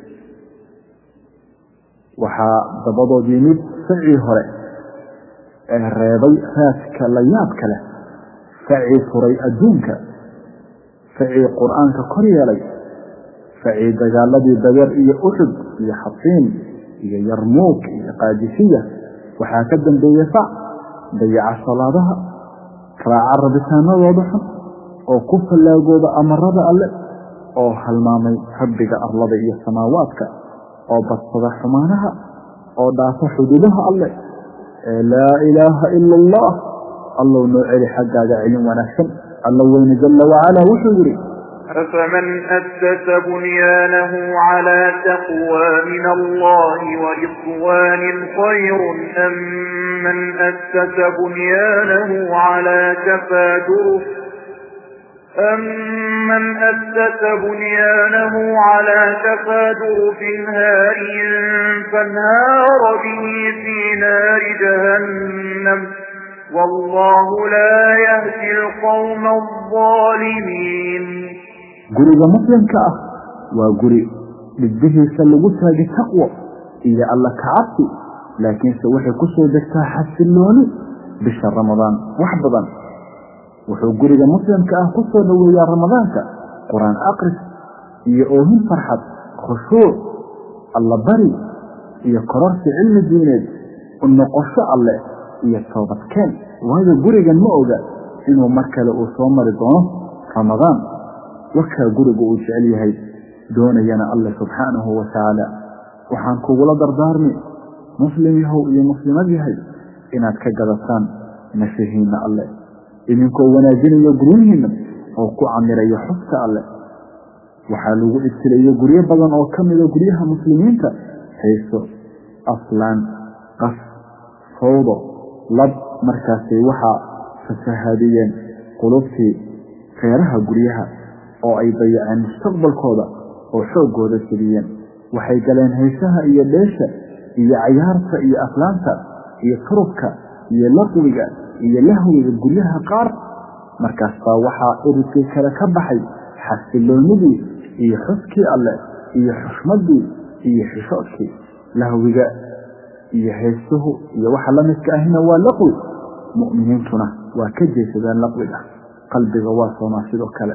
وحا دبضو ديميد سعي هري الرياضي فاسك اللياب كله سعي فري أدونك سعي قرآنك كريا لي سعي دجالدي دجر إيا أحد إيا حطين إيا يرموك إيا قادسية وحا كدن بيسع بيع صلاتها raaca rabitaanadooda xun oo ku fallaagooda amarada alle oo halmaamay rabbiga arlada iyo samaawaadka oo badsada xumaanaha oo dhaafa xuduudaha alle laa ilaaha ila allah allow noo celi xaggaaga cilin wanaagsan الله وين جل وعلا وحجري أفمن أسس بنيانه على تقوى من الله ورضوان خير أم من أسس بنيانه على تفادر هار فانهار به في نار جهنم والله لا يهدي القوم الظالمين. قريبا مسلم كأه وقريب للدهي سلوتها بتقوى إذا الله كعبتي لكن سوحي كسو بكتا حسلوني بشهر رمضان وحبضا وحو قريبا مسلم كأه كسو نويا رمضان قرآن أقرس يأوهن فرحة خشوع الله بري يقررت علم الدينيد النقص الله يتصوبت كان وهذا قريبا مؤذى إنه مكة لأصوم رضوانه رمضان وكا قرق وجعليها دون ينا الله سبحانه وتعالى وحانكو ولا دردارني مسلميه إلى مسلميه إناد كقدسان نسيهين الله إنكو ونازين يقرونهن وقو عمير يحفت الله وحالوه إبتلي يقريه بضان أو كم يقريها مسلمين حيث أصلا قص فوضى لب مركزي وحا فسهاديا قلوبتي خيرها قريها oo ay bay'aan mustaqbalkooda oo xoogooda siriyeen waxay galeen haysaha iyo dheesha iyo ciyaarta iyo aflaanta iyo turubka iyo laqwiga iyo lahwiga guryaha qaar markaas baa waxaa irkii kale ka baxay xasiloonidii iyo xuskii alle iyo xushmadii iyo xishoodkii lahwiga iyo haysuhu iyo waxa la midka ahina waa laqwi mu'miniintuna waa ka jeesadaan laqwiga qalbiga waa soomaa sidoo kale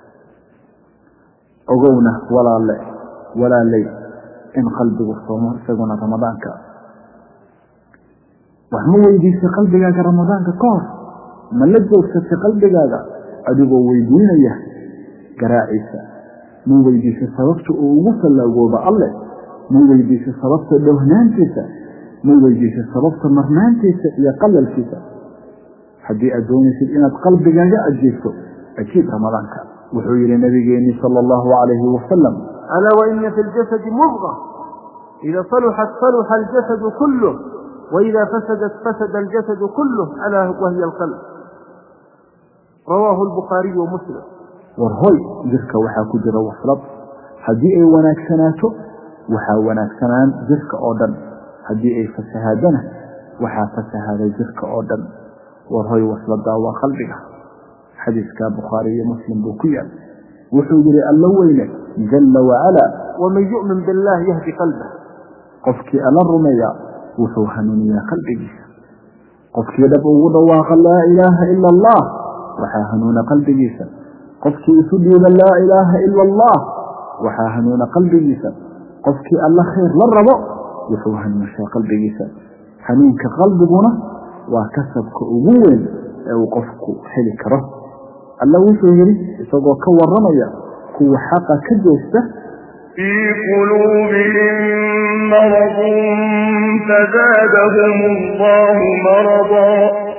أقونا ولا لي إن قلبي الصوم سجون رمضان كا وهم ويدي في قلبي جا رمضان كار ما لجوا في قلبي جا أدبوا ويدين يه جرائسة مو ويدي في صرفت ووصل لجوب الله مو ويدي في صرفت دهنان كيسة مو ويدي في صرفت مرنان كيسة يقلل كيسة حدي أدوني في إن قلبي جا أجيسه أكيد رمضان كا وحويل النبي صلى الله عليه وسلم ألا وإن في الجسد مضغة إذا صلحت صلح الجسد كله وإذا فسدت فسد الجسد كله ألا وهي القلب. رواه البخاري ومسلم. ورهوي جرك وحا كجر وصلب حديئي وناكسناته وحا وناكسنان جرك أودن حديئي فسهادنا وحا فسهاد جرك أودن ورهوي وصلب دعوة قلبك حديث كبخاري مسلم بوكيا وحجر اللوين جل وعلا ومن يؤمن بالله يهدي قلبه قفك الرميا وحوهنني قلبي قفك يدبو ضواق لا إله إلا الله وحاهنون قلبي قفك يسجد لا إله إلا الله وحاهنون قلبي قفك الله خير للربع وحوهنون قلبي حنينك قلبنا وكسبك أبوين أو قفك حلك رب الله وسيري سوى كور رميا كو حقا كجوسته في قلوبهم مرض فزادهم الله مرضا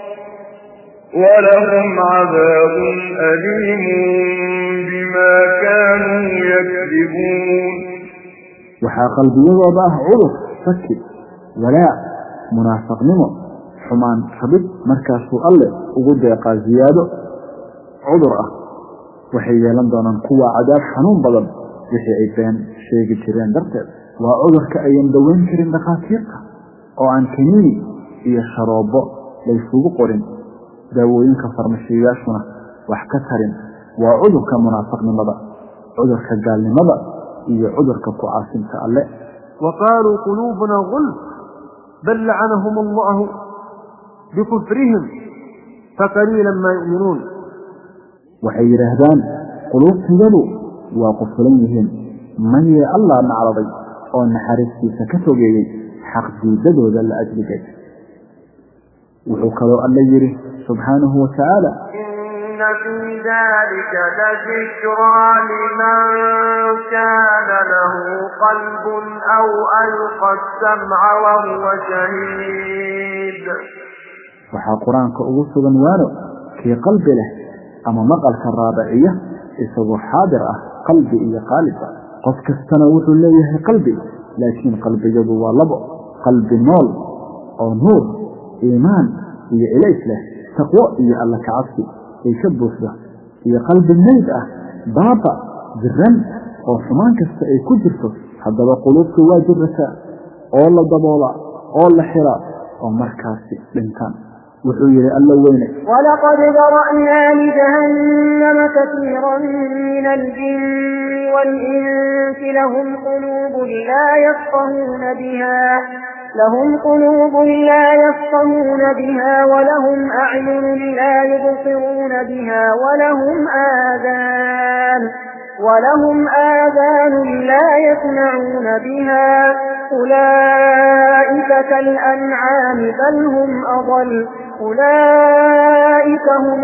ولهم عذاب أليم بما كانوا يكذبون. وحا قلبي وضعه عرف فكر ولا منافق نمو حمان حبيب مركز الله وقد يقع زياده عذر وحي لندن قوة عذاب حنون بضل وحي عيبان شيء جيران درتب وعذر كأيام دوين كرين دقاتيقة أو عن كنيني هي شرابة ليسوق قرن داوين كفرمشياشنا وحكترين وعذر كمنافق نمضى عذر كقال نمضى هي عذر كقعاسم الله. وقالوا قلوبنا غلف بل لعنهم الله بكفرهم فقليلا ما يؤمنون. وحي رهبان قلوب تجلوا وقفليهم من الله معرضي وأن حرستي سكتوا جيد حق جيدده ذل أجلك وحكروا الله يري سبحانه وتعالى إن في ذلك لذكرى لمن كان له قلب أو ألقى السمع وهو شهيد. وحا قرآنك أغسطا وانو في قلب له أما مقال كالرابعية إسابو حاضر قلبي إيا قالب قف كستنوث الليه قلبي لكن قلبي جدو واللبع قلبي نول أو نور إيمان إيا إليس له تقوى إيا الله كعصي يشبه له إيا قلب الميت بابا جرن أو حمان كستا أي كجرته حتى بقلوبك واجر رساء أولا ضبولا أولا حراء أو مركاسي لنكان وحيري ألا وينك ولقد ذرأنا لجهنم كثيرا من الجن والإنس لهم قلوب لا يفقهون بها ولهم أعين لا يبصرون بها ولهم آذان لا يسمعون بها أولئك كالأنعام بل هم أضل أولئك هم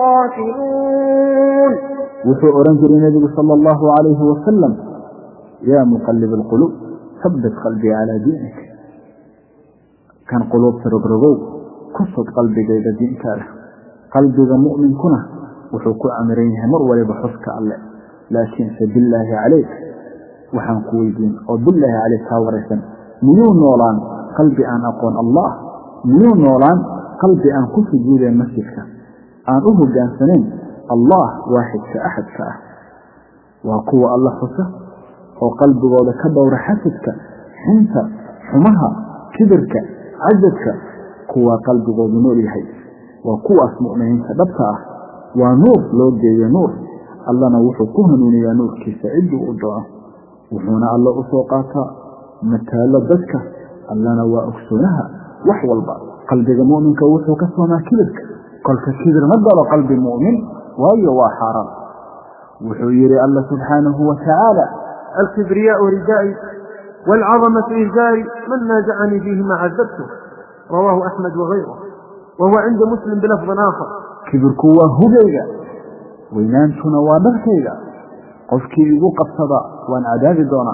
الغافلون. وفي أرنجر النبي صلى الله عليه وسلم يا مقلب القلوب ثبت قلبي على دينك. كان قلوب تربرغو كسد قلبي جيد دينك قلبي مؤمن كنا وحكو عمرينها مروي بحسك الله لكن بالله عليك وحن كويدين أو بالله عليك هاورثا مليون نولان قلبي أن أقول الله مليون نولان قلبي أن كل جيل مسجدك أن أهو جانسنين الله واحد كأحد كأحد وقوة الله حسه وقلبي وذا كبر حسدك حنت حمها كبرك عزتك قوة قلبي وذا نور يحي وقوة مؤمنين سببتها ونور لوجه نور الله نوحو كهنون يا نور كيس عدو أدعاه وحونا الله أسوقاتا متالا ذاتك الله نوى أكسونها وحوى البعض قلبك مؤمن كوحو كسونا كبرك قلت كبر مدى قلب المؤمن وهي حرام وحويري الله سبحانه وتعالى الكبرياء ردائي والعظمة إزاري من نازعني فيه ما عذبته رواه أحمد وغيره وهو عند مسلم بلفظ آخر كبرك وهديك وينانتنا وادركيك قفكي يقوق الصدى وان عذاب دونا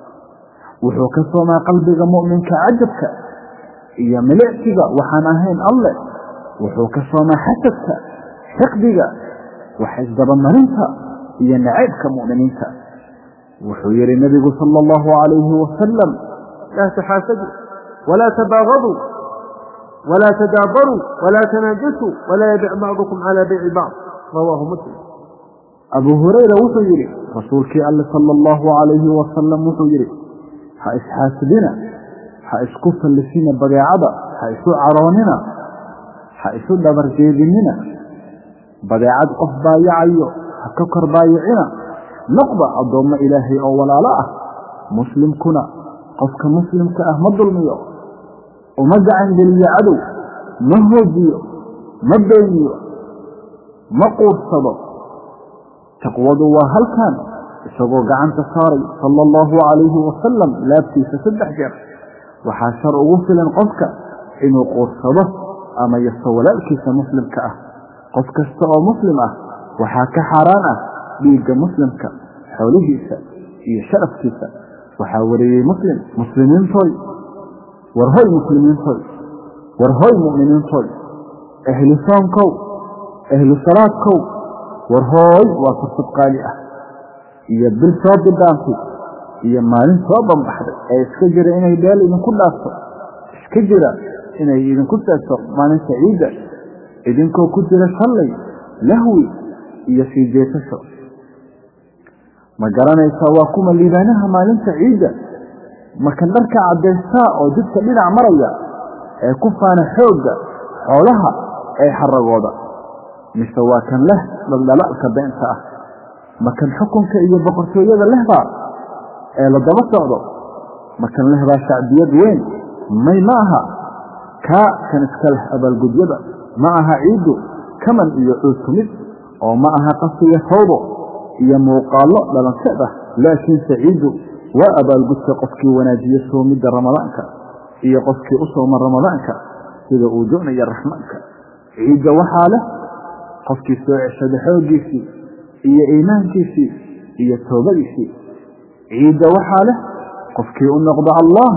وحوكسوا ما قلبك مؤمن كعجبك إيا ملئتك وحناهين الله وحوكسوا ما حسدك حقدك وحزد رمانينك إيا نعيبك مؤمنينك وحوير النبي صلى الله عليه وسلم لا تحاسدوا ولا تباغضوا ولا تدابروا ولا تناجسوا ولا يبيع بعضكم على بيع بعض رواه مسلم. أبو هريرة وحيري رسولك الله صلى الله عليه وسلم وحيري حاسبنا حاسكف اللسين بقيعبا حاسو عراننا حاسو دبر جيدننا بقيعد قف بايعيو حككر بايعنا نقضى الضم إلهي أولا لا مسلم كنا قفك مسلم كأهمد الميو ومزع عندي عدو مهوديو مبينيو مقود صدق تقوضوا وهل كان isagoo gacanta saaray sallallahu alayhi wa sallam laabtiisa 3 jeer waxa shar ugu filan qofka inuu quursado ama yasawalaalkiisa muslimka ah qof kasta oo muslim ah waxa ka xaraan ah dhiigga muslimka xoolihiisa iyo sharafkiisa waxa wariyay muslimiintoy warhoy mu'miniintoy ahli soonkow ahli salaadkow warhoy waa fursad qaali ah iyo bil soo bidaantay iyo maalin soo banbaxday ee iska jira inay deel idinku dhaafto iska jira inay idinku taagto maalinta ciida idinkoo ku jira shalay lahwi iyo sii jeesasho ma garanaysaa waa kuma liibaanaha maalinta ciida marka dharka cadaysta oo dadka dhinac maraya ee ku faana xoogga xoolaha ee xaragooda mise waa kan leh daldalaalka beenta ah makan xukunka iyo boqortooyada lehba ee la daba socdo makan lehba shacbiyad weyn may maaha kan iska leh abaalgudyada ma aha ciidu kaman iyo cuusumid oo ma aha qasiya fawdo iyo muuqaalo dhalanteeda laakiin ciidu waa abaalgudka qofkii wanaajiyo soomida ramadaanka iyo qofkii u sooma ramadaanka sida uu doonayo raxmaanka ciida waxaa leh qofkii soo ceshada xoogiisii iyo iimaankiisii iyo toobadiisii ciida waxaa leh qofkii u noqdo allah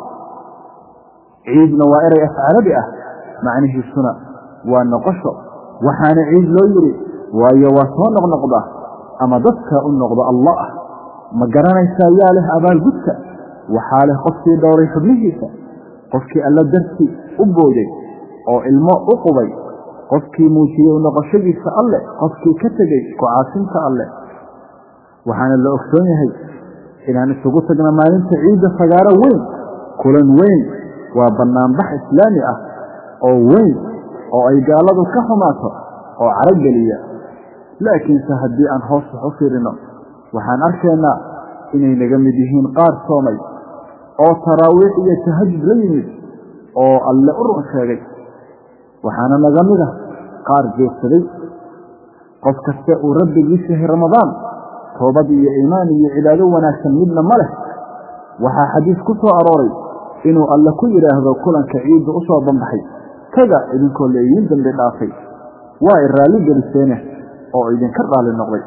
ciidna waa eray afcarabi ah macnihiisuna waa noqosho waxaana ciid loo yiri waayo waa soo noqnoqda ama dadka u noqdo allah ma garanaysaa yaa leh abaalgudka waxaa leh qofkii dhowray xubnihiisa qofkii alla dartii u booday oo ilmo u qubay qofkii muujiyey noqoshadiisa alle qofkii ka tegey ku-caasinta alle waxaana la ogsoon yahay inaan isugu tagna maalinta ciidda fagaaro weyn kulan weyn waa banaanbax islaami ah oo weyn oo ay gaaladu ka xumaato oo carageliya laakiinse haddii aan hoos wax u fiirino waxaan arkaynaa inay naga mid yihiin qaar soomay oo taraawiix iyo tahajud la yimid oo alle u run sheegay waxaana naga mid ah qaar jeedsaday qof kasta uu rabbigiisa ramadaan toobad iyo iimaan iyo cibaado wanaagsan midna ma leh waxaa xadiis ku soo arooray inuu alle ku yidhaahdo kulanka ciidda u soo banbaxay taga idinkoo leeyiin dambi dhaafay waa i raalli geliseene oo idinka raalli noqday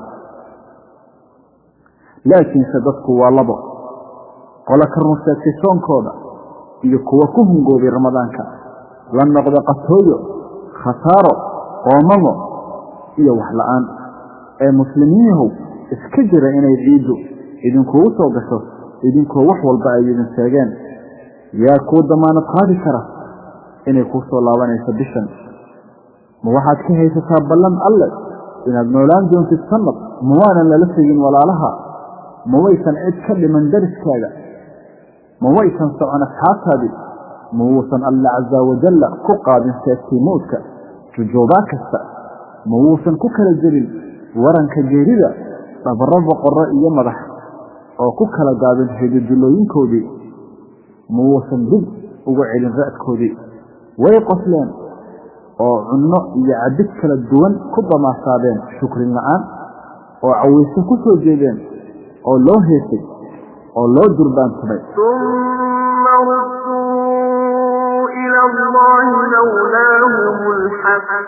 laakiinse dadku waa labo qolo ka runseegtay soonkooda iyo kuwa ku hungoobay ramadaanka la noqda qatooyo khasaaro qoomamo iyo wax la-aan ee muslimiinyahow iska jira inay ciiddu idinkugu soo gasho idinkoo wax walba ay idin sheegeen yaa kuu damaanad qaadi kara inay kuu soo laabanayso bishan ma waxaad ka haysataa ballan alle inaad noolaan doontid sanad ma waanan lala tegin walaalaha ma waysan cid ka dhiman dariskaaga ma waysan socon asxaabtaadii ma wuusan alle caza wajalla ku qaadin seegtii mawdka jujuubaa kasta ma wuusan ku kala jirin waranka geerida dhabarro boqorro iyo madax oo ku kala gaabin hididilooyinkoodii ma wuusan dib ugu celin ra'dkoodii way qosleen oo cunno iyo cabid kala duwan ku damaasaadeen shukrin la-aan oo cawayso ku soo jeedeen oo loo heesay oo loo durbaantumay ثم ردوا إلى الله مولاهم الحق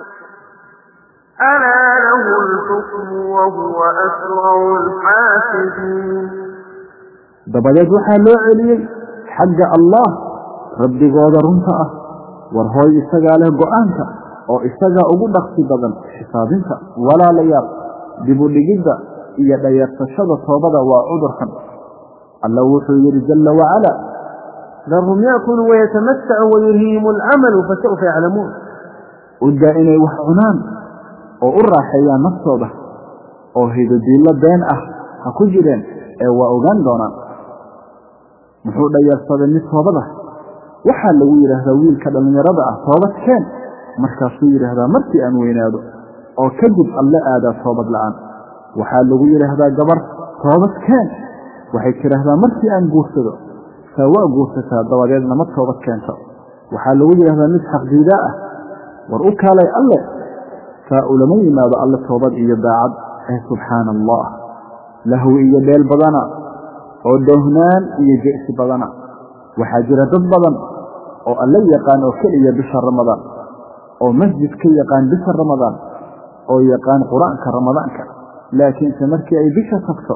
ألا له الحكم وهو أسرع الحاسبين dabadeed waxaa loo celiyey xagga allah rabbigooda runta ah war hooy isagaa leh go-aanka oo isagaa ugu dhaqsi badan xisaabinta walaalayaal dibudhigidda iyo dhayeersashada toobada waa cudurkan alla wuxuu yidhi jalla wacala ذرهم يأكلوا ويتمتعوا ويلهيهم العمل فسوف يعلمون uddaa inay wax cunaan oo u raaxeeyaan naftooda oo hidadiillo been ah ha ku jireen ee waa ogaan doonaan muxuu dhayeersaday mid toobada waxaa lagu yidhaahdaa wiilka dhallinyarada ah toobad keen markaasuu yidhaahdaa markii aan weynaado oo kadib alle aadaa toobad la-aan waxaa lagu yidhaahdaa gabar toobad keen waxay tidhaahdaa markii aan guursado saa waa guursataa dabadeedna ma toobad keento waxaa lagu yidhaahdaa mid xaqdiidaa ah war u kaalay alle saa ulama yimaado alle toobad iyo daacad ee subxaana allah lahwi iyo dheel badana oo doohnaan iyo je'si badana waxaa jira dad badan oo alle yaqaan oo keliya bisha ramadaan oo masjid ka yaqaan bisha ramadaan oo yaqaan qur-aanka ramadaanka laakiinse markii ay bisha tagto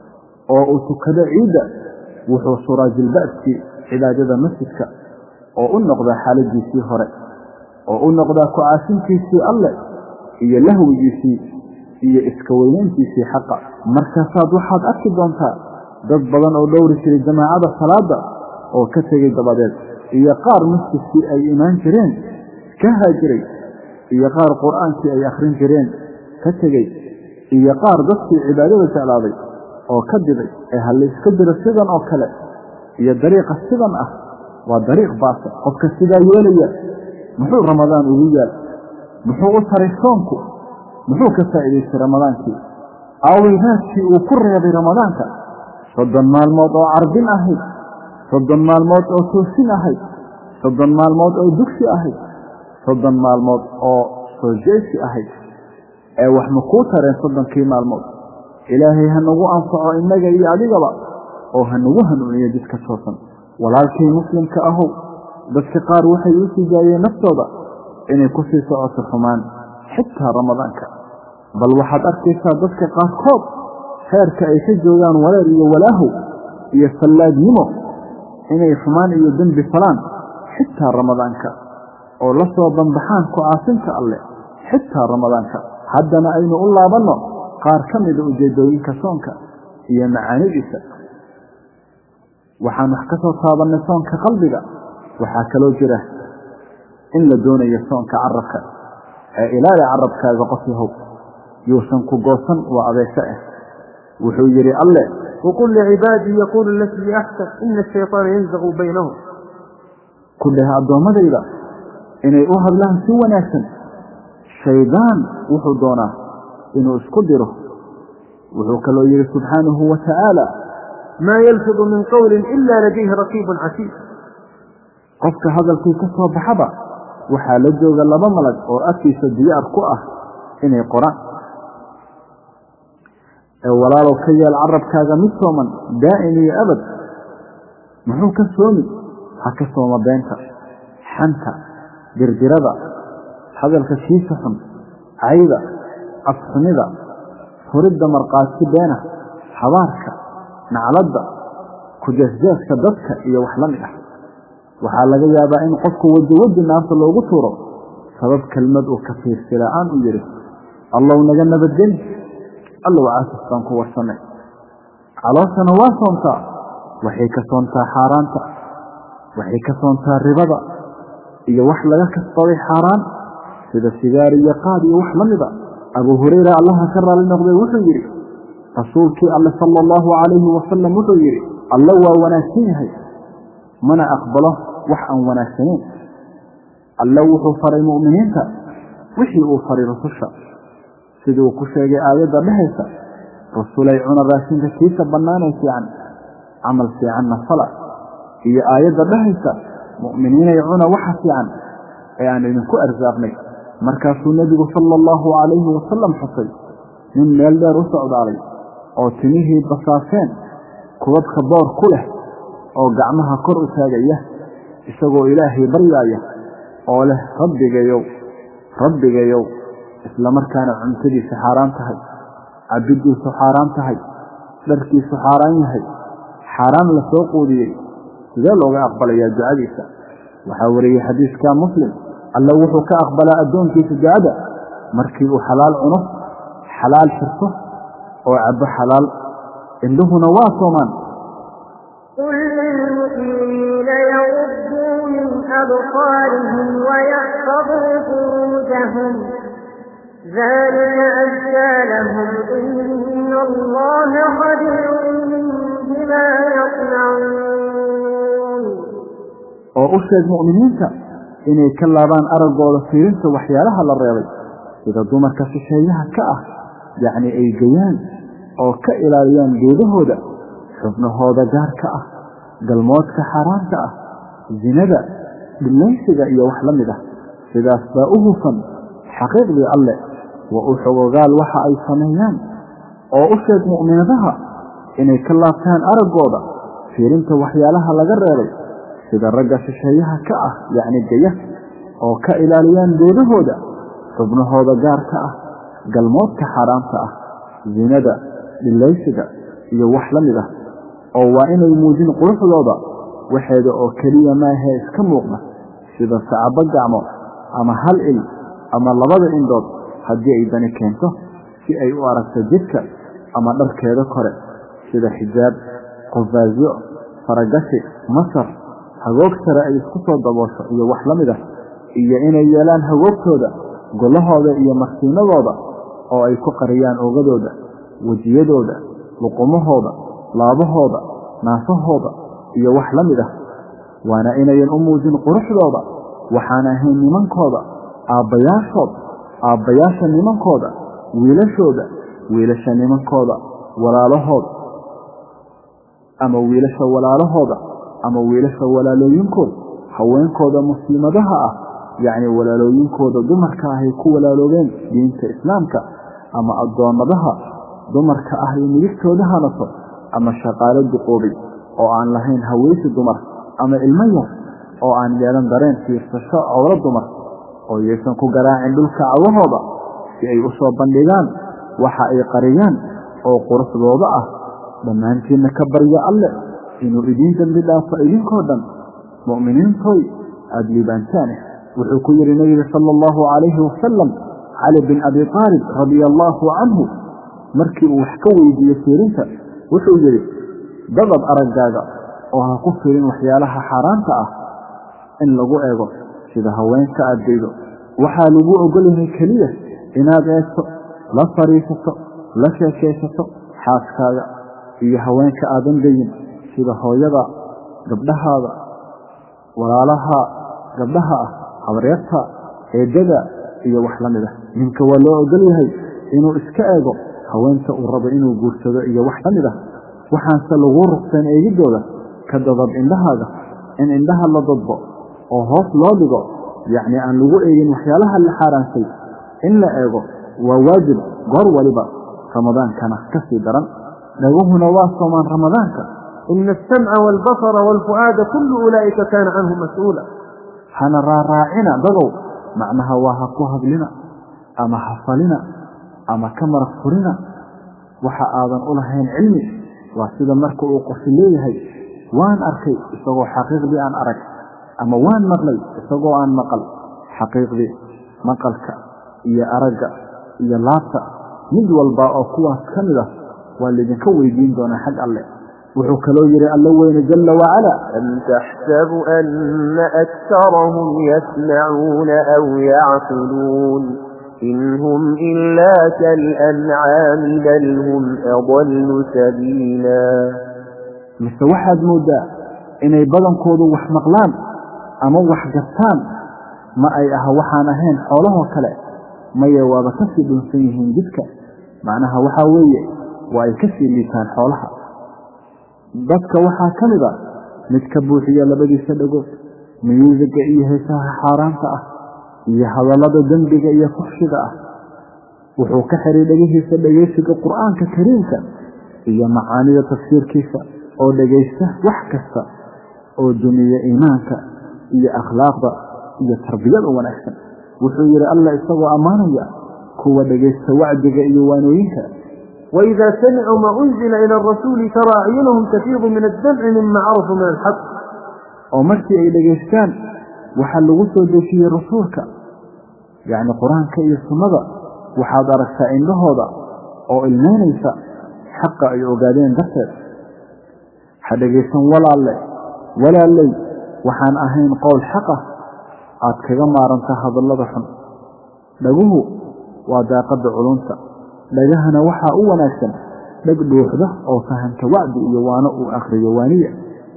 oo uu tukado ciidda wuxuu suraa jilbaabkii cibaadada masjidka oo u noqdaa xaaladiisii hore oo u noqdaa ku-caasintiisii alle iyo lahwigiisii iyo iska weynayntiisii xaqa markaasaad waxaad arki doontaa dad badan oo dhowri jiray jamaacada salaada oo ka tegey dabadeed iyo qaar masjidkii ay imaan jireen ka haajiray iyo qaar qur-aankii ay akhrin jireen ka tegey iyo qaar dadkii cibaadada jeclaaday oo ka diday ee hallayska diro sidan oo kale iyo dariiqa sidan ah waa dariiq baasa qofka sidaa yeelaya muxuu ramadaan ugu yaal muxuu u taray soonku muxuu ka faa'iidaystay ramadaankii aaweynaadkii uu ku reebay ramadaanka 30 maalmood oo carbin ahayd 30 maalmood oo toosin ahayd 30 maalmood oo dugsi ahayd 30 maalmood oo soo jeesi ahayd ee wax ma kuu tareen 30kii maalmood ilaahay ha nagu anfaco innaga iyo adigaba oo ha nagu hanuuniyo jidka toosan walaalkii muslimka ahow dadka qaar waxay u tijaayeen naftooda inay ku sii socoto xumaan xitaa ramadaanka bal waxaad arkaysaa dadka qaarkood heerka ay ka joogaan wareer iyo walaahow iyo fallaadnimo inay xumaan iyo dembi falaan xitaa ramadaanka oo la soo banbaxaan ku caasinta alle xitaa ramadaanka haddana aynu u laabanno qaar ka mida ujeedooyinka soonka iyo macaanidiisa. waxaan wax ka soo taabannay soonka qalbiga. waxaa kaloo jira in la doonayo soonka carabka ee ilaali carabkaaga qof yahow yuusan ku goosan waa adeegso ah. wuxuu yidhi alle وقل لعبادي يقول التي أحسن إن الشيطان ينزغ بينهم كلها أدومديدا inay u hadlaan si wanaagsan. shaydaan wuxuu doonaa inuu isku diro. wuxuu kaloo yidhi subxaanahu wa tacaala ما يلفظ من قول إلا لديه رقيب عتيد. qofka hadalkii ka soo baxaba waxaa la jooga laba malag oo agtiisa diyaar ku ah inay qoraan. walaalow ka yeel carabkaaga mid sooman daa'im iyo abad. muxuu ka soomi? ha ka sooma beenta, xanta, dirdirada, hadalka kiisa xun, cayda, afxumida, furidda marqaati beena, habaarka, nacladda, ku jeesjeeska dadka iyo wax la mid ah. waxaa laga yaabaa in qofku waji naarta loogu tuuro sabab kelmad uu ka fiirsi la'aan u yidhi allow naga nabadgeli, allow caasif baan ku warsanay. calooshana waa soontaa, waxay ka soontaa xaaraanta, waxay ka soontaa ribada iyo wax laga kasbaday xaaraan sida sigaar iyo qaad iyo wax la mida. abu hurayra allaha ka raali noqday wuxuu yidhi rasuulkii alle sala allahu calayhi wasalam wuxuu yidhi alle waa wanaagsan yahay mana aqbalo wax aan wanaagsanayn. alle wuxuu faray mu'miniinta wixii uu faray rususha siduu ku sheegay aayadda dhehaysa rasulay cuna raashinka kiisa bannaanay fiican camal fiicanna fala, iyo aayadda dhehaysa mu'miniinay cuna waxa fiican ee aan idinku arsaaqnay. markaasuu nebigu sala allahu calayhi wasalam xusay nin meel dheer u socdaalay oo timihii basaaseen kubadka boor ku leh oo gacmaha kor u taagaya isagoo ilaahay baryaaya oo leh rabbigayow isla markaana cuntadiisu xaaraan tahay, cabiddiisu xaaraan tahay, dharkiisu xaaraan yahay, xaaraan la soo quudiyey, sidee looga aqbalayaa ducadiisa? waxaa wariyey xadiiskaa muslim alle wuxuu ka aqbalaa addoonkiisa ducada markii uu xalaal cuno, xalaal xirto oo cabo xalaal, indhuhuna waa soomaan. قل للمؤمنين يغضوا من أبصارهم ويحفظوا فروجهم ذلك أزكى لهم إن الله خبير بما يصنعون. oo u sheeg mu'miniinta inay ka laabaan araggooda fiirinta waxyaalaha la reebay sida dumarka shisheeyaha ka ah, yacni ay gayaan oo ka ilaaliyaan geedahooda, xubnahooda gaarka ah, galmoodka xaaraanta ah, zinada, dhimaysiga iyo wax la mid ah. sidaas baa u hufan xaqiiqdii alle waa u xogogaal waxa ay sameeyaan. oo u sheeg mu'minadaha inay ka laabtaan araggooda fiirinta waxyaalaha laga reebay sida ragga shisheeyaha ka ah, yacni gaya oo ka ilaaliyaan geedahooda, xubnahooda gaarka ah, galmoodka xaaraanta ah, zinada, dhilaysiga iyo wax la mid ah. oo waa inay muujin quruxdooda waxeeda oo keliya maahe iska muuqda sida sacabo gacmo ama hal il ama labada indhood haddii ay dani keento si ay u aragto jidhka ama dharkeeda kore sida xijaab, qufaasyo, faragashi, masar, hagoog sare ay isku soo daboosho iyo wax la mid ah, iyo inay yeelaan hagoogtooda golahooda iyo marsiinadooda oo ay ku qariyaan ogadooda, wejiyadooda, luqumahooda, laabahooda, naasahooda iyo wax la mid ah. waana inayan u muujin quruxdooda waxaan ahayn nimankooda, aabbayaasha nimankooda, wiilashooda, wiilasha nimankooda, walaalahooda ama wiilasha walaalahooda ama wiilasha walaalooyinkooda, haweenkooda muslimadaha ah, yacni walaalooyinkooda dumarka ah ay ku walaaloobeen diinta islaamka, ama addoonnadaha dumarka ah iyo midigtooda hanato, ama shaqaalo duqoobay oo aan lahayn haweysi dumar, ama ilmo yar oo aan yeelan dareen fiirsasho cawro dumar, oo yaysan ku garaacin dhulka cawahooda si ay u soo bandhigaan waxa ay qariyaan oo quruxdooda ah. dhammaantiinna ka barya alle inuu idiin dambi dhaafo idinkoo dhan. mu'miniintooy aada liibaantaane wuxuu ku yidhi nebiga sala allahu calayhi wasalam علي بن أبي طالب رضي الله عنه مركي وحكوي بيسيرنت وحوجري ضغط أرجاجا وهكفرين وحيالها حرامتا إن لغو إيغو سيدا هوين كأديدو وحالبو أقوله كلية إناد إيسو لا صريسة لا شاكيسة حاسكايا في هوين كأدن دين سيدا هويدا قبلها walaalha gabdhaha habaryarta eedada iyo wax la mid ah ninka waa loo ogol yahay inuu iska eego haweenta uu rabo inuu guursado iyo wax la mid ah waxaan se lagu ruqsan eegidooda ka dadab indhahaaga in indhaha la dadbo oo hoos loo dhigo yacni aan lagu eegin waxyaalaha la xaaraansay in la eego waa waajib goor waliba ramadaankana ka sii daran dhaguhuna waa soomaan ramadaanka إن السمع والبصر والفؤاد كل أولئك كان عنه مسؤولا حنا راعنا ضغو معناها واهقوها بلنا أما حصلنا أما كمر فرنا وحا آذان أولهين علمي واسيدا مركو أقفليه وان أرخي إساقو حقيق بي أن أرك أما وان مقلي إساقو أن مقل حقيق بي مقلك إيا أرق إيا لابتا مد والباء قوة كاملة والذين كوي دين دون حق الله وحكلوا يرى الله جل وعلا أم تحسب أن أكثرهم يسمعون أو يعقلون إن هم إلا كالأنعام بل هم أضل سبيلا مثل واحد مودا إن يبدن كودوا وحمقلان أما وحجتان ما أي أهوحانهين حوله كلا ما يواب كسب فيهم جدك معناها وحاوية وأي كسب لسان حولها dadka waxaa ka mid ah mid ka buuxiya labadiisa dhagood miyuusiga iyo heesaha xaaraanta ah iyo hadallada dembiga iyo fuxshiga ah wuxuu ka xiray dhagihiisa dhegaysiga qur'aanka kariimka iyo macaanida tafsiirkiisa oo dhagaysta wax kasta oo dumiya iimaanka iyo akhlaaqda iyo tarbiyada wanaagsan wuxuu yiri Allah isagoo amaanaya kuwa dhagaysta wacdiga iyo waanooyinka وإذا سمعوا ما أنزل إلى الرسول ترى أعينهم تفيض من الدمع مما عرفوا من الحق ومرتي إلى جيشان وحلوا سودوا في رسولك يعني قرآن كي السمضة وحاضر السائن لهذا أو المانيس حق أي أقادين دخل حدا جيشان ولا اللي وحان أهين قول حقه أتكلم رنتها باللضحن لقوه وذاقد علونته لجهنا وحا وناكسن لقدوحده أو فهمت وعد يوانا وآخر يوانية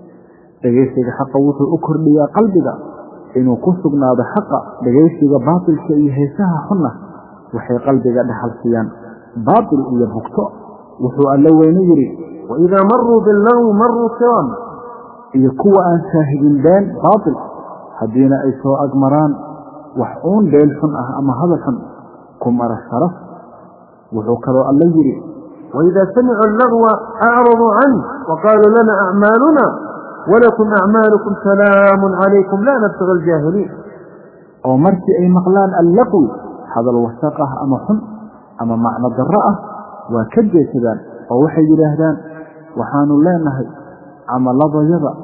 لجيسيك حقا وطل أكر ليا قلبك إنه كسبنا بحقا لجيسيك باطل شيء هيساها حنة وحي قلبك دحل سيان باطل إيا بكتو وحو اللوين يري وإذا مروا باللغو مروا كرام يكوى أن شاهدين بان باطل هدينا إيسو أقمران وحقون بين حنة أما هذا الحن كمار الشرف وحكروا الله يري وإذا سمعوا اللغو أعرضوا عنه وقالوا لنا أعمالنا ولكم أعمالكم سلام عليكم لا نبتغي الجاهلين ومرتي أي مقلان اللغو هذا الوثاقة أما حن أما معنى الضراءة وكجي سبان ووحي جلاهدان وحان الله نهي أما لضى يضع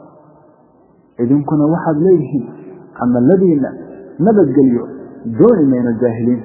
إذن كنا واحد ليه أما الذين نبت قليو دون من الجاهلين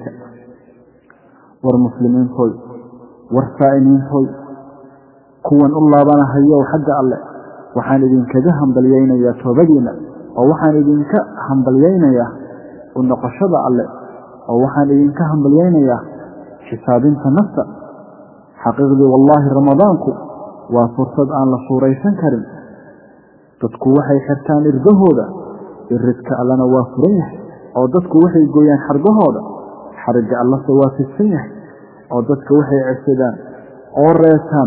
والمسلمين هوي والسائمين هوي كون الله بنا هيا وحق الله وحان إذن كذهم بليين يا توبدينا ووحان إذن كهم بليين يا ونقشد الله ووحان إذن كهم بليين يا حسابين فنفسه حقيقي والله رمضانكم وفرصد أن لصوري سنكرم تدكو وحي حرتان إرده الرزق ألنا وافريه أو تدكو وحي قويان حرده حرق الله سوا في السيح أو ضدك وحي عسدان أو الرئيسان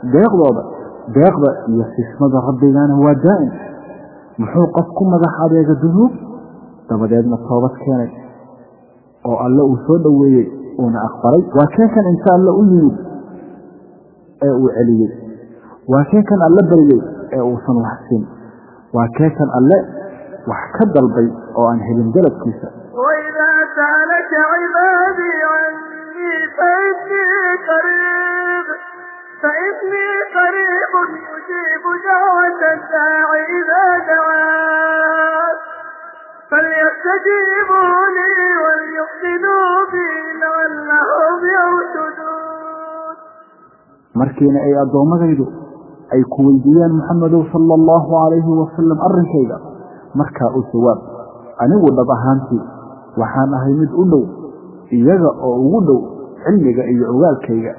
بيقضى يستثمد ربي لنا هو دائم محوقفكم ماذا حاليك الذنوب تبدأنا الصوبات كانت أو الله أسود وأنا أخبري وكان إنسان الله أولي أو علي وكان الله بلي أو صنو حسين وكان الله وحكد البيت أو أنهلم جلد كيسا وإذا سألك عبادي عني فإني قريب يجيب دعوة الداع إذا دعان فليستجيبوا فليستجيبوا لي وليؤمنوا بي لعلهم يرشدون markiina ay adoomadaydu ay ku weydiiyaan Muhammad sallallahu alayhi wa sallam arrinkayga marka uu jawaab anigu dhab ahaantii waxaan ahay mid u dhow iyaga oo ugu dhow cilmiga iyo ogaalkayga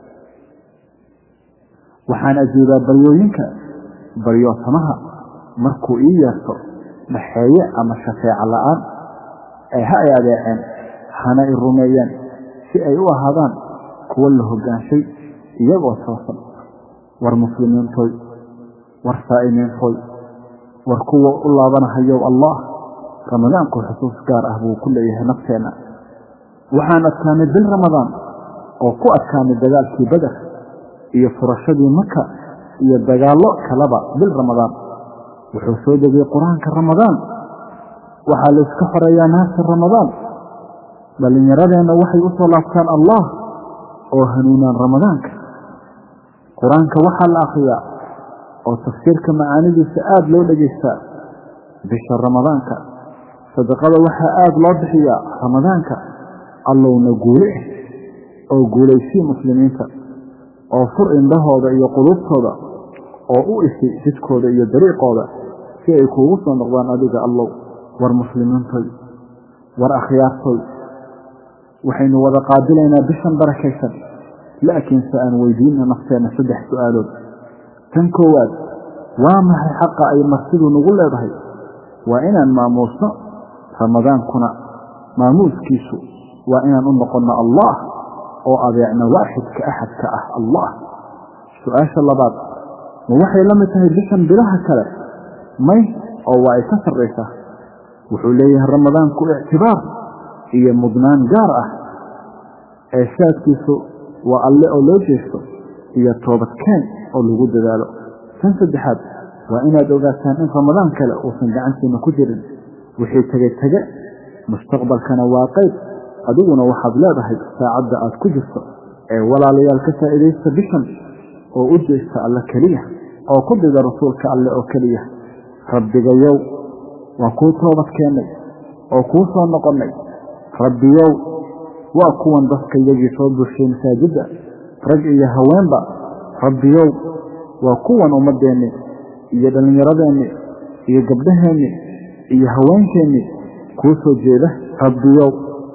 waxaan ajeedaa baryooyinka baryo samaha markuu ii yeerto maxeeye ama shafeeca la'aan ay ha adeeceen hana i rumeeyaan si ay u ahaadaan kuwa la hogaanshay iyagoo toosan war muslimiintoy war saa'imiintoy war kuwa u laabanahayo Allah ramadaanku xusuus gaar ah buu ku leeyahay nafteena waxaan adkaanay bil ramadaan oo ku adkaanay dagaalkii badar iyo furashadii maka iyo dagaallo kalaba bil ramadaan wuxuu soo degay quraanka ramadaan waxaa la iska xoreeyaa naarta ramadaan dhalinyaradeena waxay u soo laabtaan Allah oo hanuunaan ramadaanka quraanka waxaa la akhriyaa oo tafsiirka macaanidiisa aad loo dhageystaa bisha ramadaanka sadaqada waxaa aad loo bixiyaa ramadaanka allowna guule oo guuleysii muslimiinta oo fur indhahooda iyo qulubtooda oo u isi jidkooda iyo dariiqooda si ay kuugu soo noqdaan adiga allow war muslimiintoy war akhyaartoy waxaynu wada qaadilaynaa bishan barakaysan laakiin saan weydiina nafteena 3 su'aalood tan koowaad waa maxay xaqa ay martidu nagu leedahay waa inaan maamuusno ramadaankuna maamuuskiisu waa inaan u noqono Allah oo adeecna waaxidka ahadka ah Allah su'aasha labaad waxay la mid tahay bishan bilaha kale may oo waa ay ka sarreysaa wuxuu leeyahay ramadaanku ictibaar iyo mudnaan gaar ah ee shaadkiisu waa alle oo loo jeesto iyo toobadkeen oo lagu dadaalo tan saddexaad waa inaad ogaataan in ramadaan kale uusan gacantiina ku jirin wixii tagay mustaqbalkana waa qayb adiguna waxaad leedahay saacadda aad ku jirto ee walaalayaal ka faa'iideysta bishan oo u jeesta alla kaliya oo ku dida rasuulka alle oo kaliya rabbigayow waa ku toobadkeenay oo ku soo noqonay rabbiyow waa kuwan dadka iyagii soo bulshay masaajidda rag iyo haweenba rabbiyow waa kuwan ummadeeni iyo dhalinyaradeeni iyo gabdhaheeni iyo haweenkeeni ku soo jeeda rabbiyow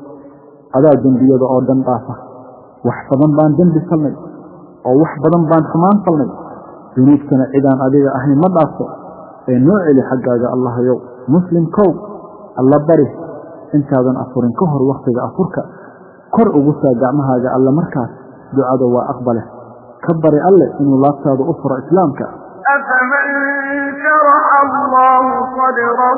adaa dambiyada oo dhan dhaafa wax badan baan dambi falnay oo wax badan baan xumaan falnay dunuubtana cidaan adiga ahayn ma dhaafto ee noo celi xaggaaga allahayow muslimkow alla bari intaadan afurin ka hor waqtiga afurka kor ugu saa gacmahaaga alla markaas ducada waa aqbale ka bari alle inuu laabtaada u furo islaamka أفمن شرح الله صدره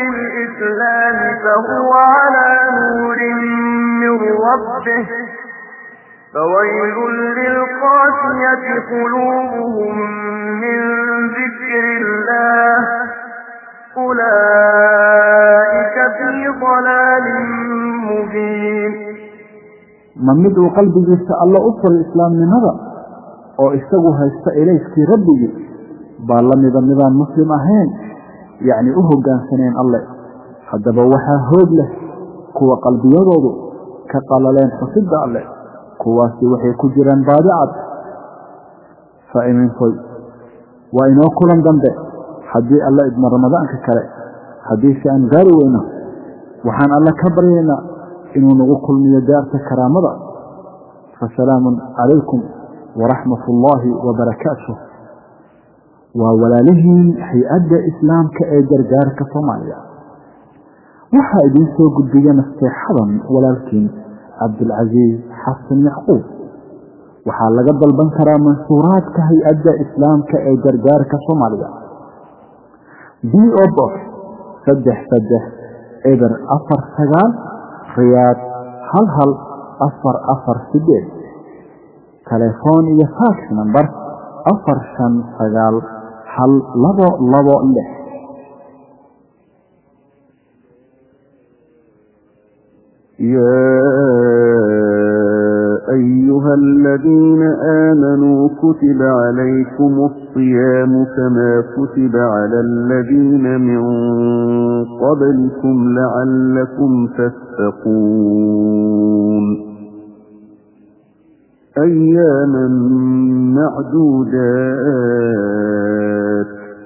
للإسلام فهو على نور من ربه فويل للقاسية قلوبهم من ذكر الله أولئك في ضلال مبين من مدعو قلبه الله أفر الإسلام من هذا أو استغوها إليك في ربه بالله نظام مسلم أهين يعني أهجان سنين الله حتى بوحى هود له كوا قلبي يضوض كقلالين حسد الله كواسي وحي كجران بادعات فإمين فوي وإنه كلام دمده حدي الله إدم رمضان ككري حديث أن قالوا وإنه وحان الله كبرينا إنه نقول كل ميدارة كرامة فسلام عليكم ورحمة الله وبركاته وولالهم حيادة إسلام كأجر جارك صوماليا وحايدين سوق الديان استيحاضا ولكن عبد العزيز حسن يعقوب وحال لقد البنكرة منصورات كهيئة إسلام كأجر جارك صوماليا دي أوبوك سدح إبر أفر سجال رياض هل أفر سديد تليفون يفاكس نمبر أفر شن سجال هل لبو له يا أيها أيها الذين آمنوا كتب عليكم الصيام كما كتب على الذين من قبلكم لعلكم تتقون أياما معدودات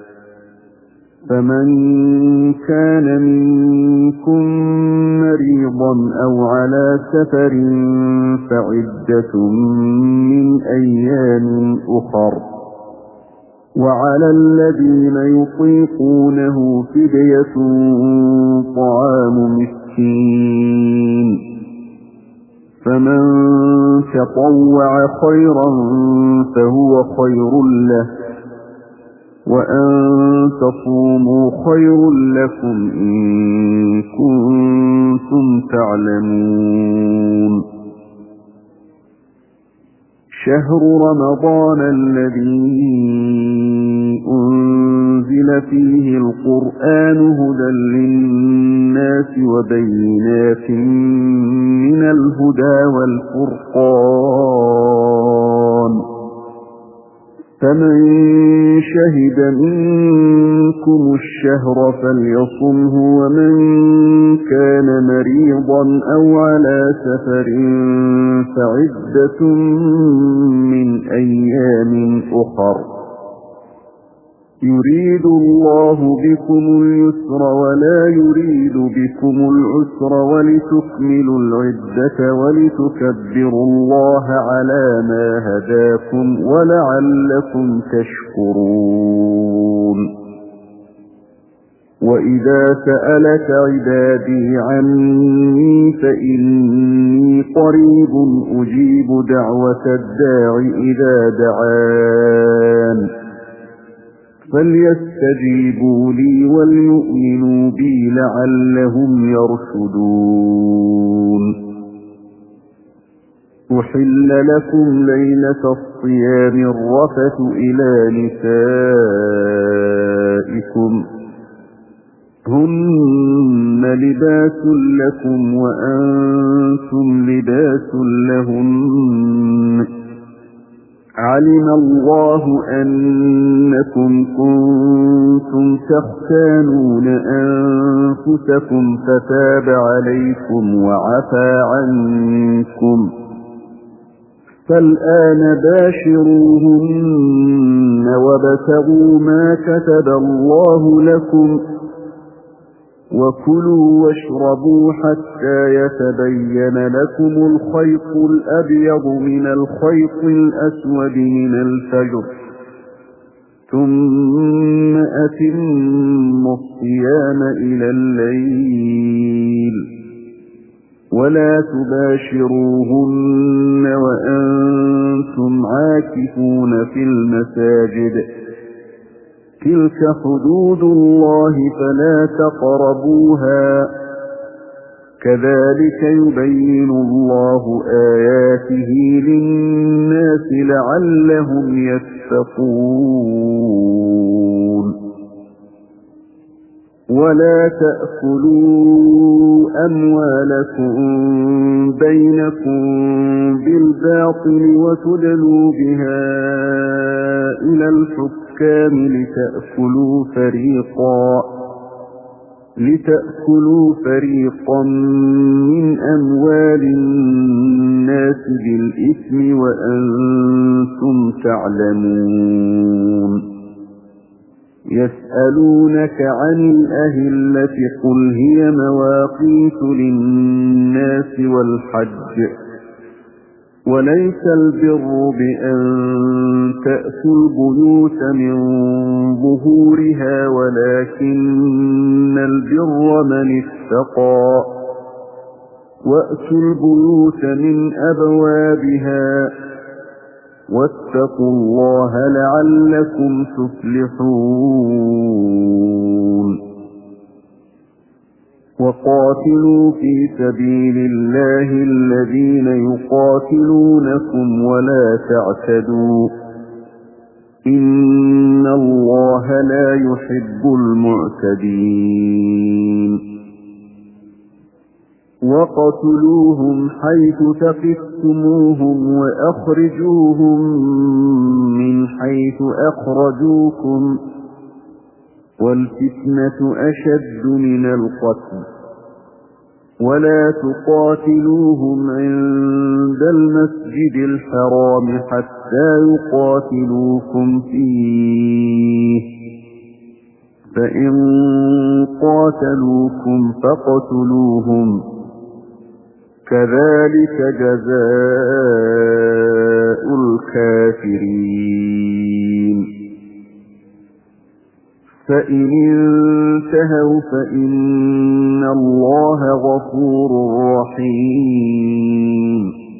فمن كان منكم مريضا أو على سفر فعدة من أيام أخر وعلى الذين يطيقونه فدية طعام مسكين فمن تطوع خيرا فهو خير له وأن تصوموا خير لكم إن كنتم تعلمون شهر رمضان الذي أنزل فيه القرآن هدى للناس وبينات من الهدى والفرقان فمن شهد منكم الشهر فليصمه ومن كان مريضا أو على سفر فعدة من أيام أخر يريد الله بكم اليسر ولا يريد بكم العسر ولتكملوا العدة ولتكبروا الله على ما هداكم ولعلكم تشكرون وإذا سألك عبادي عني فإني قريب أجيب دعوة الداع إذا دعان فليستجيبوا لي وليؤمنوا بي لعلهم يرشدون أحل لكم ليلة الصيام الرفث إلى نسائكم هن لباس لكم وأنتم لباس لهن علم الله أنكم كنتم تختانون أنفسكم فتاب عليكم وعفى عنكم فالآن باشروهن وابتغوا ما كتب الله لكم وكلوا واشربوا حتى يتبين لكم الخيط الأبيض من الخيط الأسود من الفجر ثم أتموا الصيام إلى الليل ولا تباشروهن وأنتم عاكفون في المساجد تلك حدود الله فلا تقربوها كذلك يبين الله آياته للناس لعلهم يتقون ولا تأكلوا أموالكم بينكم بالباطل وتدلوا بها إلى الحكام لتأكلوا فريقا من أموال الناس بالإثم وأنتم تعلمون يسألونك عن الأهلة قل هي مواقيت للناس والحج وليس البر بأن تأتوا البيوت من ظهورها ولكن البر من اتقى وأتوا البيوت من أبوابها واتقوا الله لعلكم تفلحون وقاتلوا في سبيل الله الذين يقاتلونكم ولا تعتدوا إن الله لا يحب المعتدين وقتلوهم حيث ثقفتموهم وأخرجوهم من حيث أخرجوكم والفتنة أشد من القتل ولا تقاتلوهم عند المسجد الحرام حتى يقاتلوكم فيه فإن قاتلوكم فاقتلوهم كذلك جزاء الكافرين فإن انتهوا فإن الله غفور رحيم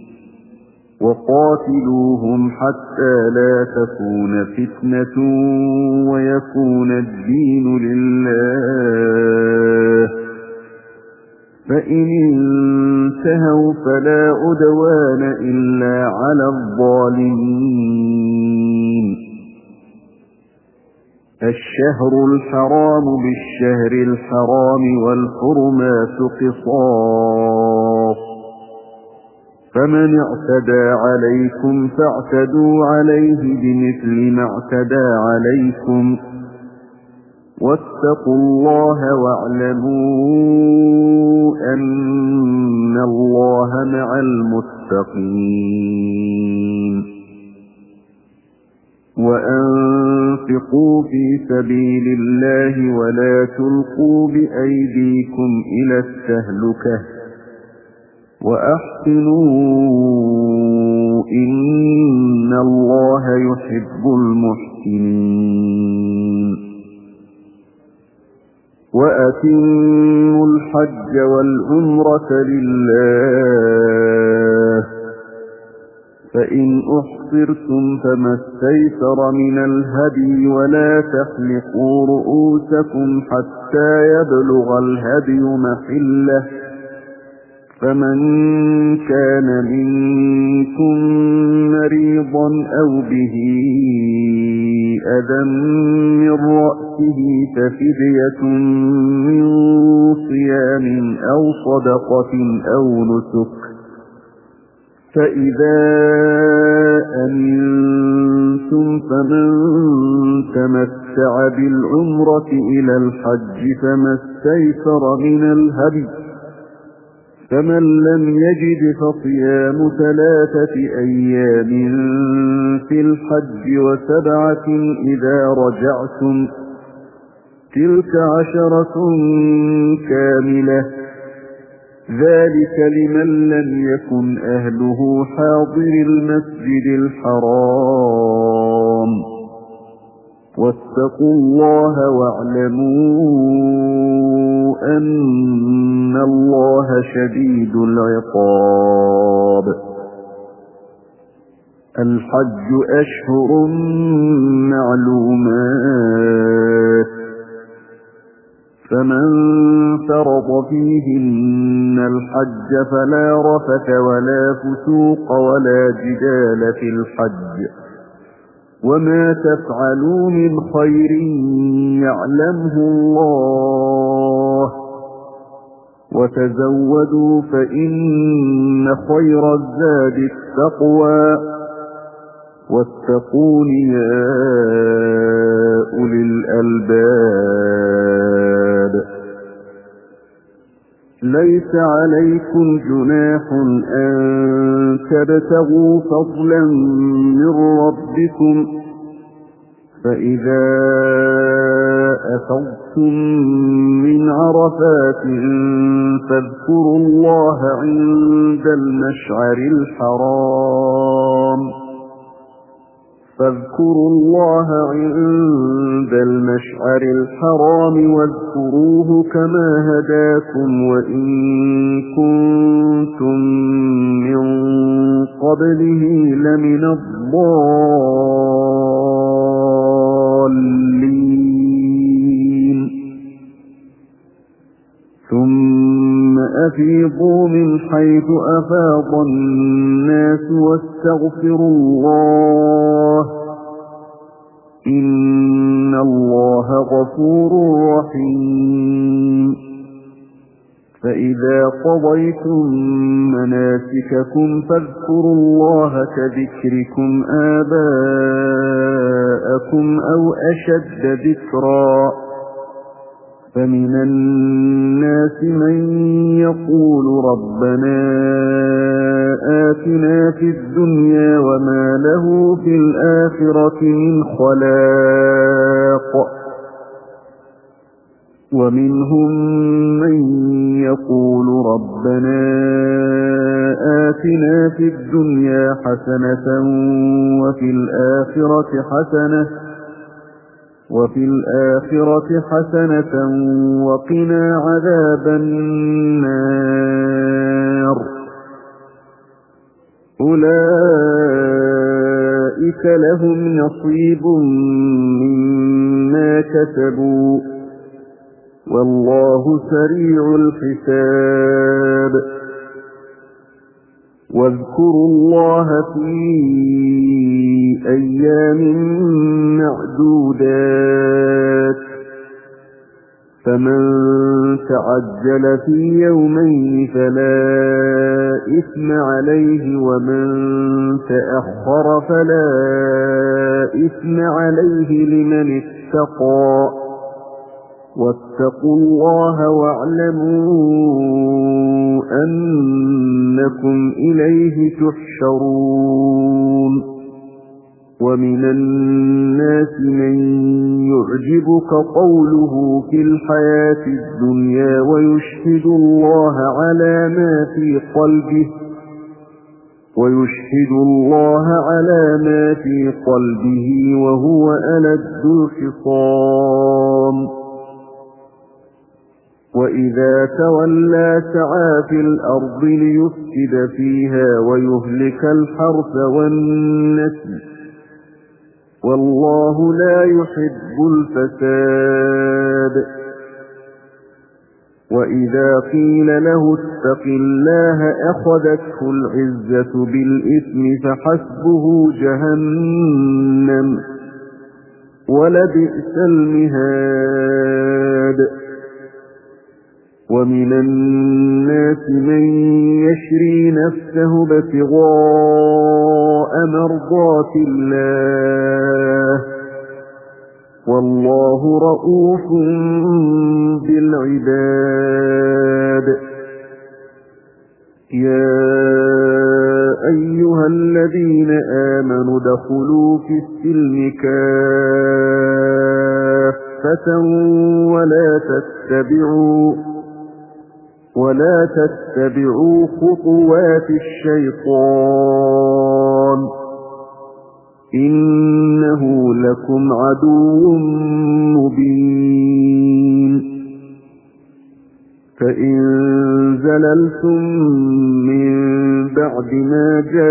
وقاتلوهم حتى لا تكون فتنة ويكون الدين لله فإن انتهوا فلا عدوان إلا على الظالمين الشهر الحرام بالشهر الحرام والحرمات قصاص فمن اعتدى عليكم فاعتدوا عليه بمثل ما اعتدى عليكم واتقوا الله واعلموا أن الله مع المتقين وأنفقوا في سبيل الله ولا تلقوا بأيديكم إلى التهلكة وأحسنوا إن الله يحب المحسنين وأتموا الحج والعمرة لله فإن أحصرتم فما استيسر من الهدي ولا تحلقوا رؤوسكم حتى يبلغ الهدي محله فمن كان منكم مريضا أو به أذى من رأسه ففدية من صيام أو صدقة أو نسك فإذا أمنتم فمن تمتع بالعمرة إلى الحج فما استيسر من الهدي فمن لم يجد فصيام 3 أيام في الحج و7 إذا رجعتم تلك 10 كاملة ذلك لمن لم يكن أهله حاضر المسجد الحرام واتقوا الله واعلموا أن الله شديد العقاب الحج أشهر معلومات فمن فرض فيهن الحج فلا رفث ولا فسوق ولا جدال في الحج وما تفعلوا من خير يعلمه الله وتزودوا فإن خير الزاد التقوى واتقون يا أولي الألباب ليس عليكم جناح أن تبتغوا فضلا من ربكم فإذا أفضتم من عرفات فاذكروا الله عند المشعر الحرام واذكروه كما هداكم وإن كنتم من قبله لمن الضالين ثم أفيضوا من حيث أفاض الناس واستغفروا الله إن الله غفور رحيم فإذا قضيتم مناسككم فاذكروا الله كذكركم آباءكم أو أشد ذكرا فمن الناس من يقول ربنا آتنا في الدنيا وما له في الآخرة من خلاق ومنهم من يقول ربنا آتنا في الدنيا حسنة وفي الآخرة حسنة وقنا عذاب النار أولئك لهم نصيب مما كسبوا والله سريع الحساب واذكروا الله في أيام معدودات فمن تعجل في يومين فلا إثم عليه ومن تأخر فلا إثم عليه لمن اتقى واتقوا الله واعلموا أنكم إليه تحشرون ومن الناس من يعجبك قوله في الحياة الدنيا ويشهد الله على ما في قلبه وهو ألد الخصام وإذا تولى سعى في الأرض ليفسد فيها ويهلك الحرث والنسل والله لا يحب الفساد وإذا قيل له اتق الله أخذته العزة بالإثم فحسبه جهنم ولبئس المهاد ومن الناس من يشري نفسه ابتغاء مرضات الله والله رؤوف بالعباد يا أيها الذين آمنوا ادخلوا في السلم كافة ولا تتبعوا خطوات الشيطان إنه لكم عدو مبين فإن زللتم من بعد ما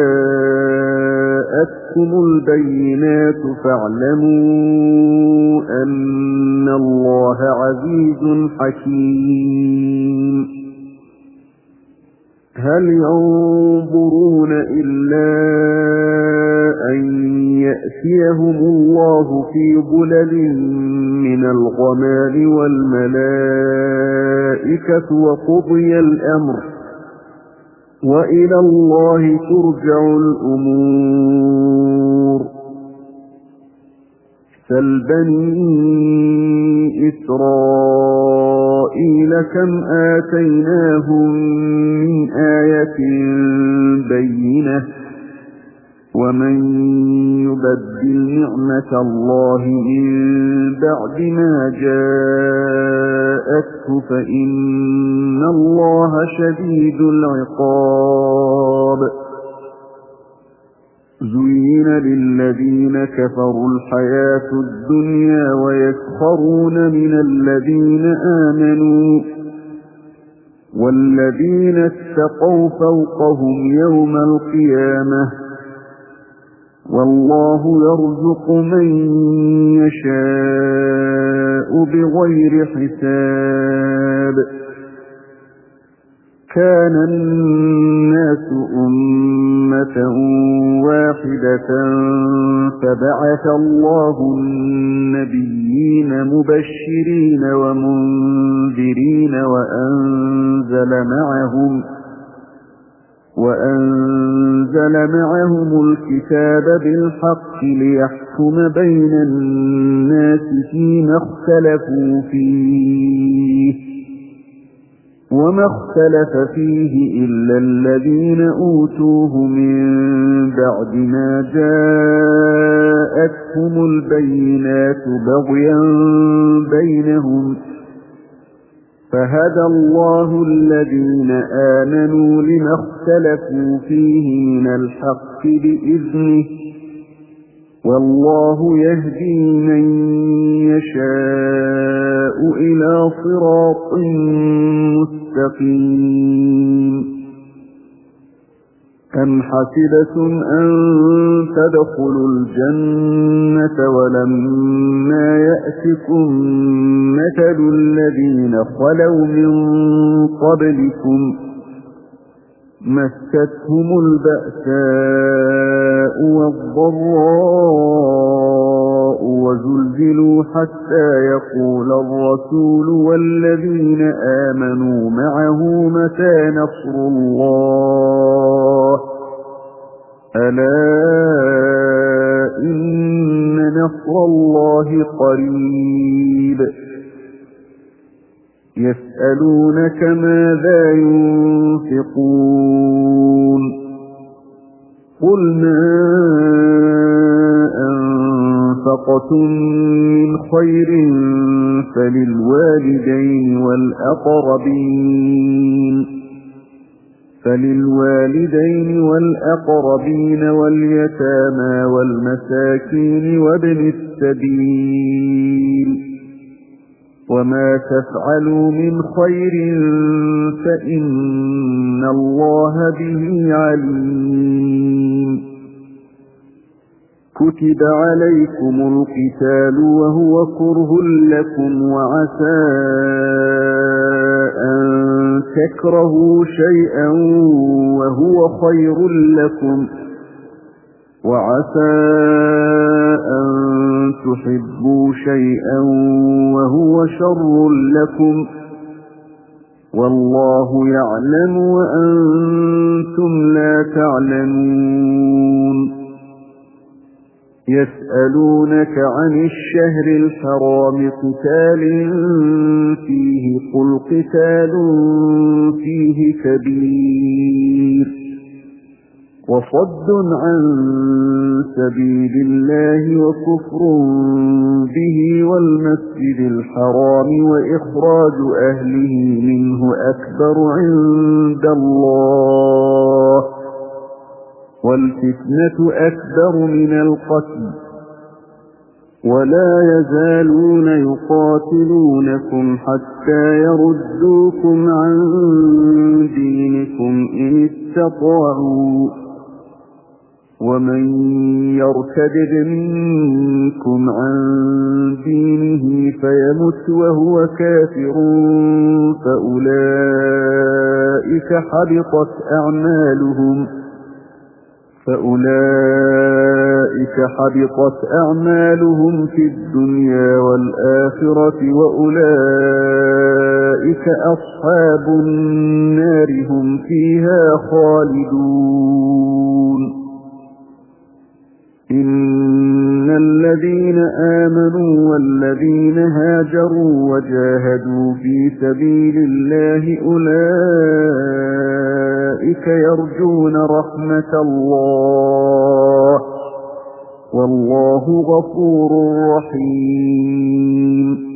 جاءتكم البينات فاعلموا أن الله عزيز حكيم هل ينظرون إلا أن يأتيهم الله في ظلل من الغمام والملائكة وقضي الأمر وإلى الله ترجع الأمور سل بني إسرائيل كم آتيناهم من آية بينة ومن يبدل نعمة الله من بعد ما جاءته فإن الله شديد العقاب زين للذين كفروا الحياة الدنيا ويسخرون من الذين آمنوا والذين اتقوا فوقهم يوم القيامة والله يرزق من يشاء بغير حساب كان الناس أمة أمة واحدة فبعث الله النبيين مبشرين ومنذرين وأنزل معهم الكتاب بالحق ليحكم بين الناس فيما اختلفوا فيه وما اختلف فيه إلا الذين أوتوه من بعد ما جاءتهم البينات بغيا بينهم فهدى الله الذين آمنوا لما اختلفوا فيه من الحق بإذنه والله يهدي من يشاء إلى صراط مستقيم أم حسبتم أن تدخلوا الجنة ولما يأتكم مثل الذين خلوا من قبلكم مستهم البأساء والضراء وزلزلوا حتى يقول الرسول والذين آمنوا معه متى نصر الله ألا إن نصر الله قريب يسألونك ماذا ينفقون قل ما أنفقتم من خير فللوالدين والأقربين واليتامى والمساكين وابن السبيل وما تفعلوا من خير فإن الله به عليم كتب عليكم القتال وهو كره لكم وعسى أن تكرهوا شيئا وهو خير لكم وعسى أن تحبوا شيئا وهو شر لكم والله يعلم وأنتم لا تعلمون يسألونك عن الشهر الحرام قتال فيه قل قتال فيه كبير وصد عن سبيل الله وكفر به والمسجد الحرام وإخراج أهله منه أكبر عند الله والفتنة أكبر من القتل ولا يزالون يقاتلونكم حتى يردوكم عن دينكم إن استطاعوا ومن يرتد منكم عن دينه فيمت وهو كافر فأولئك حبطت أعمالهم في الدنيا والآخرة وأولئك أصحاب النار هم فيها خالدون إن الذين آمنوا والذين هاجروا وجاهدوا في سبيل الله أولئك يرجون رحمة الله والله غفور رحيم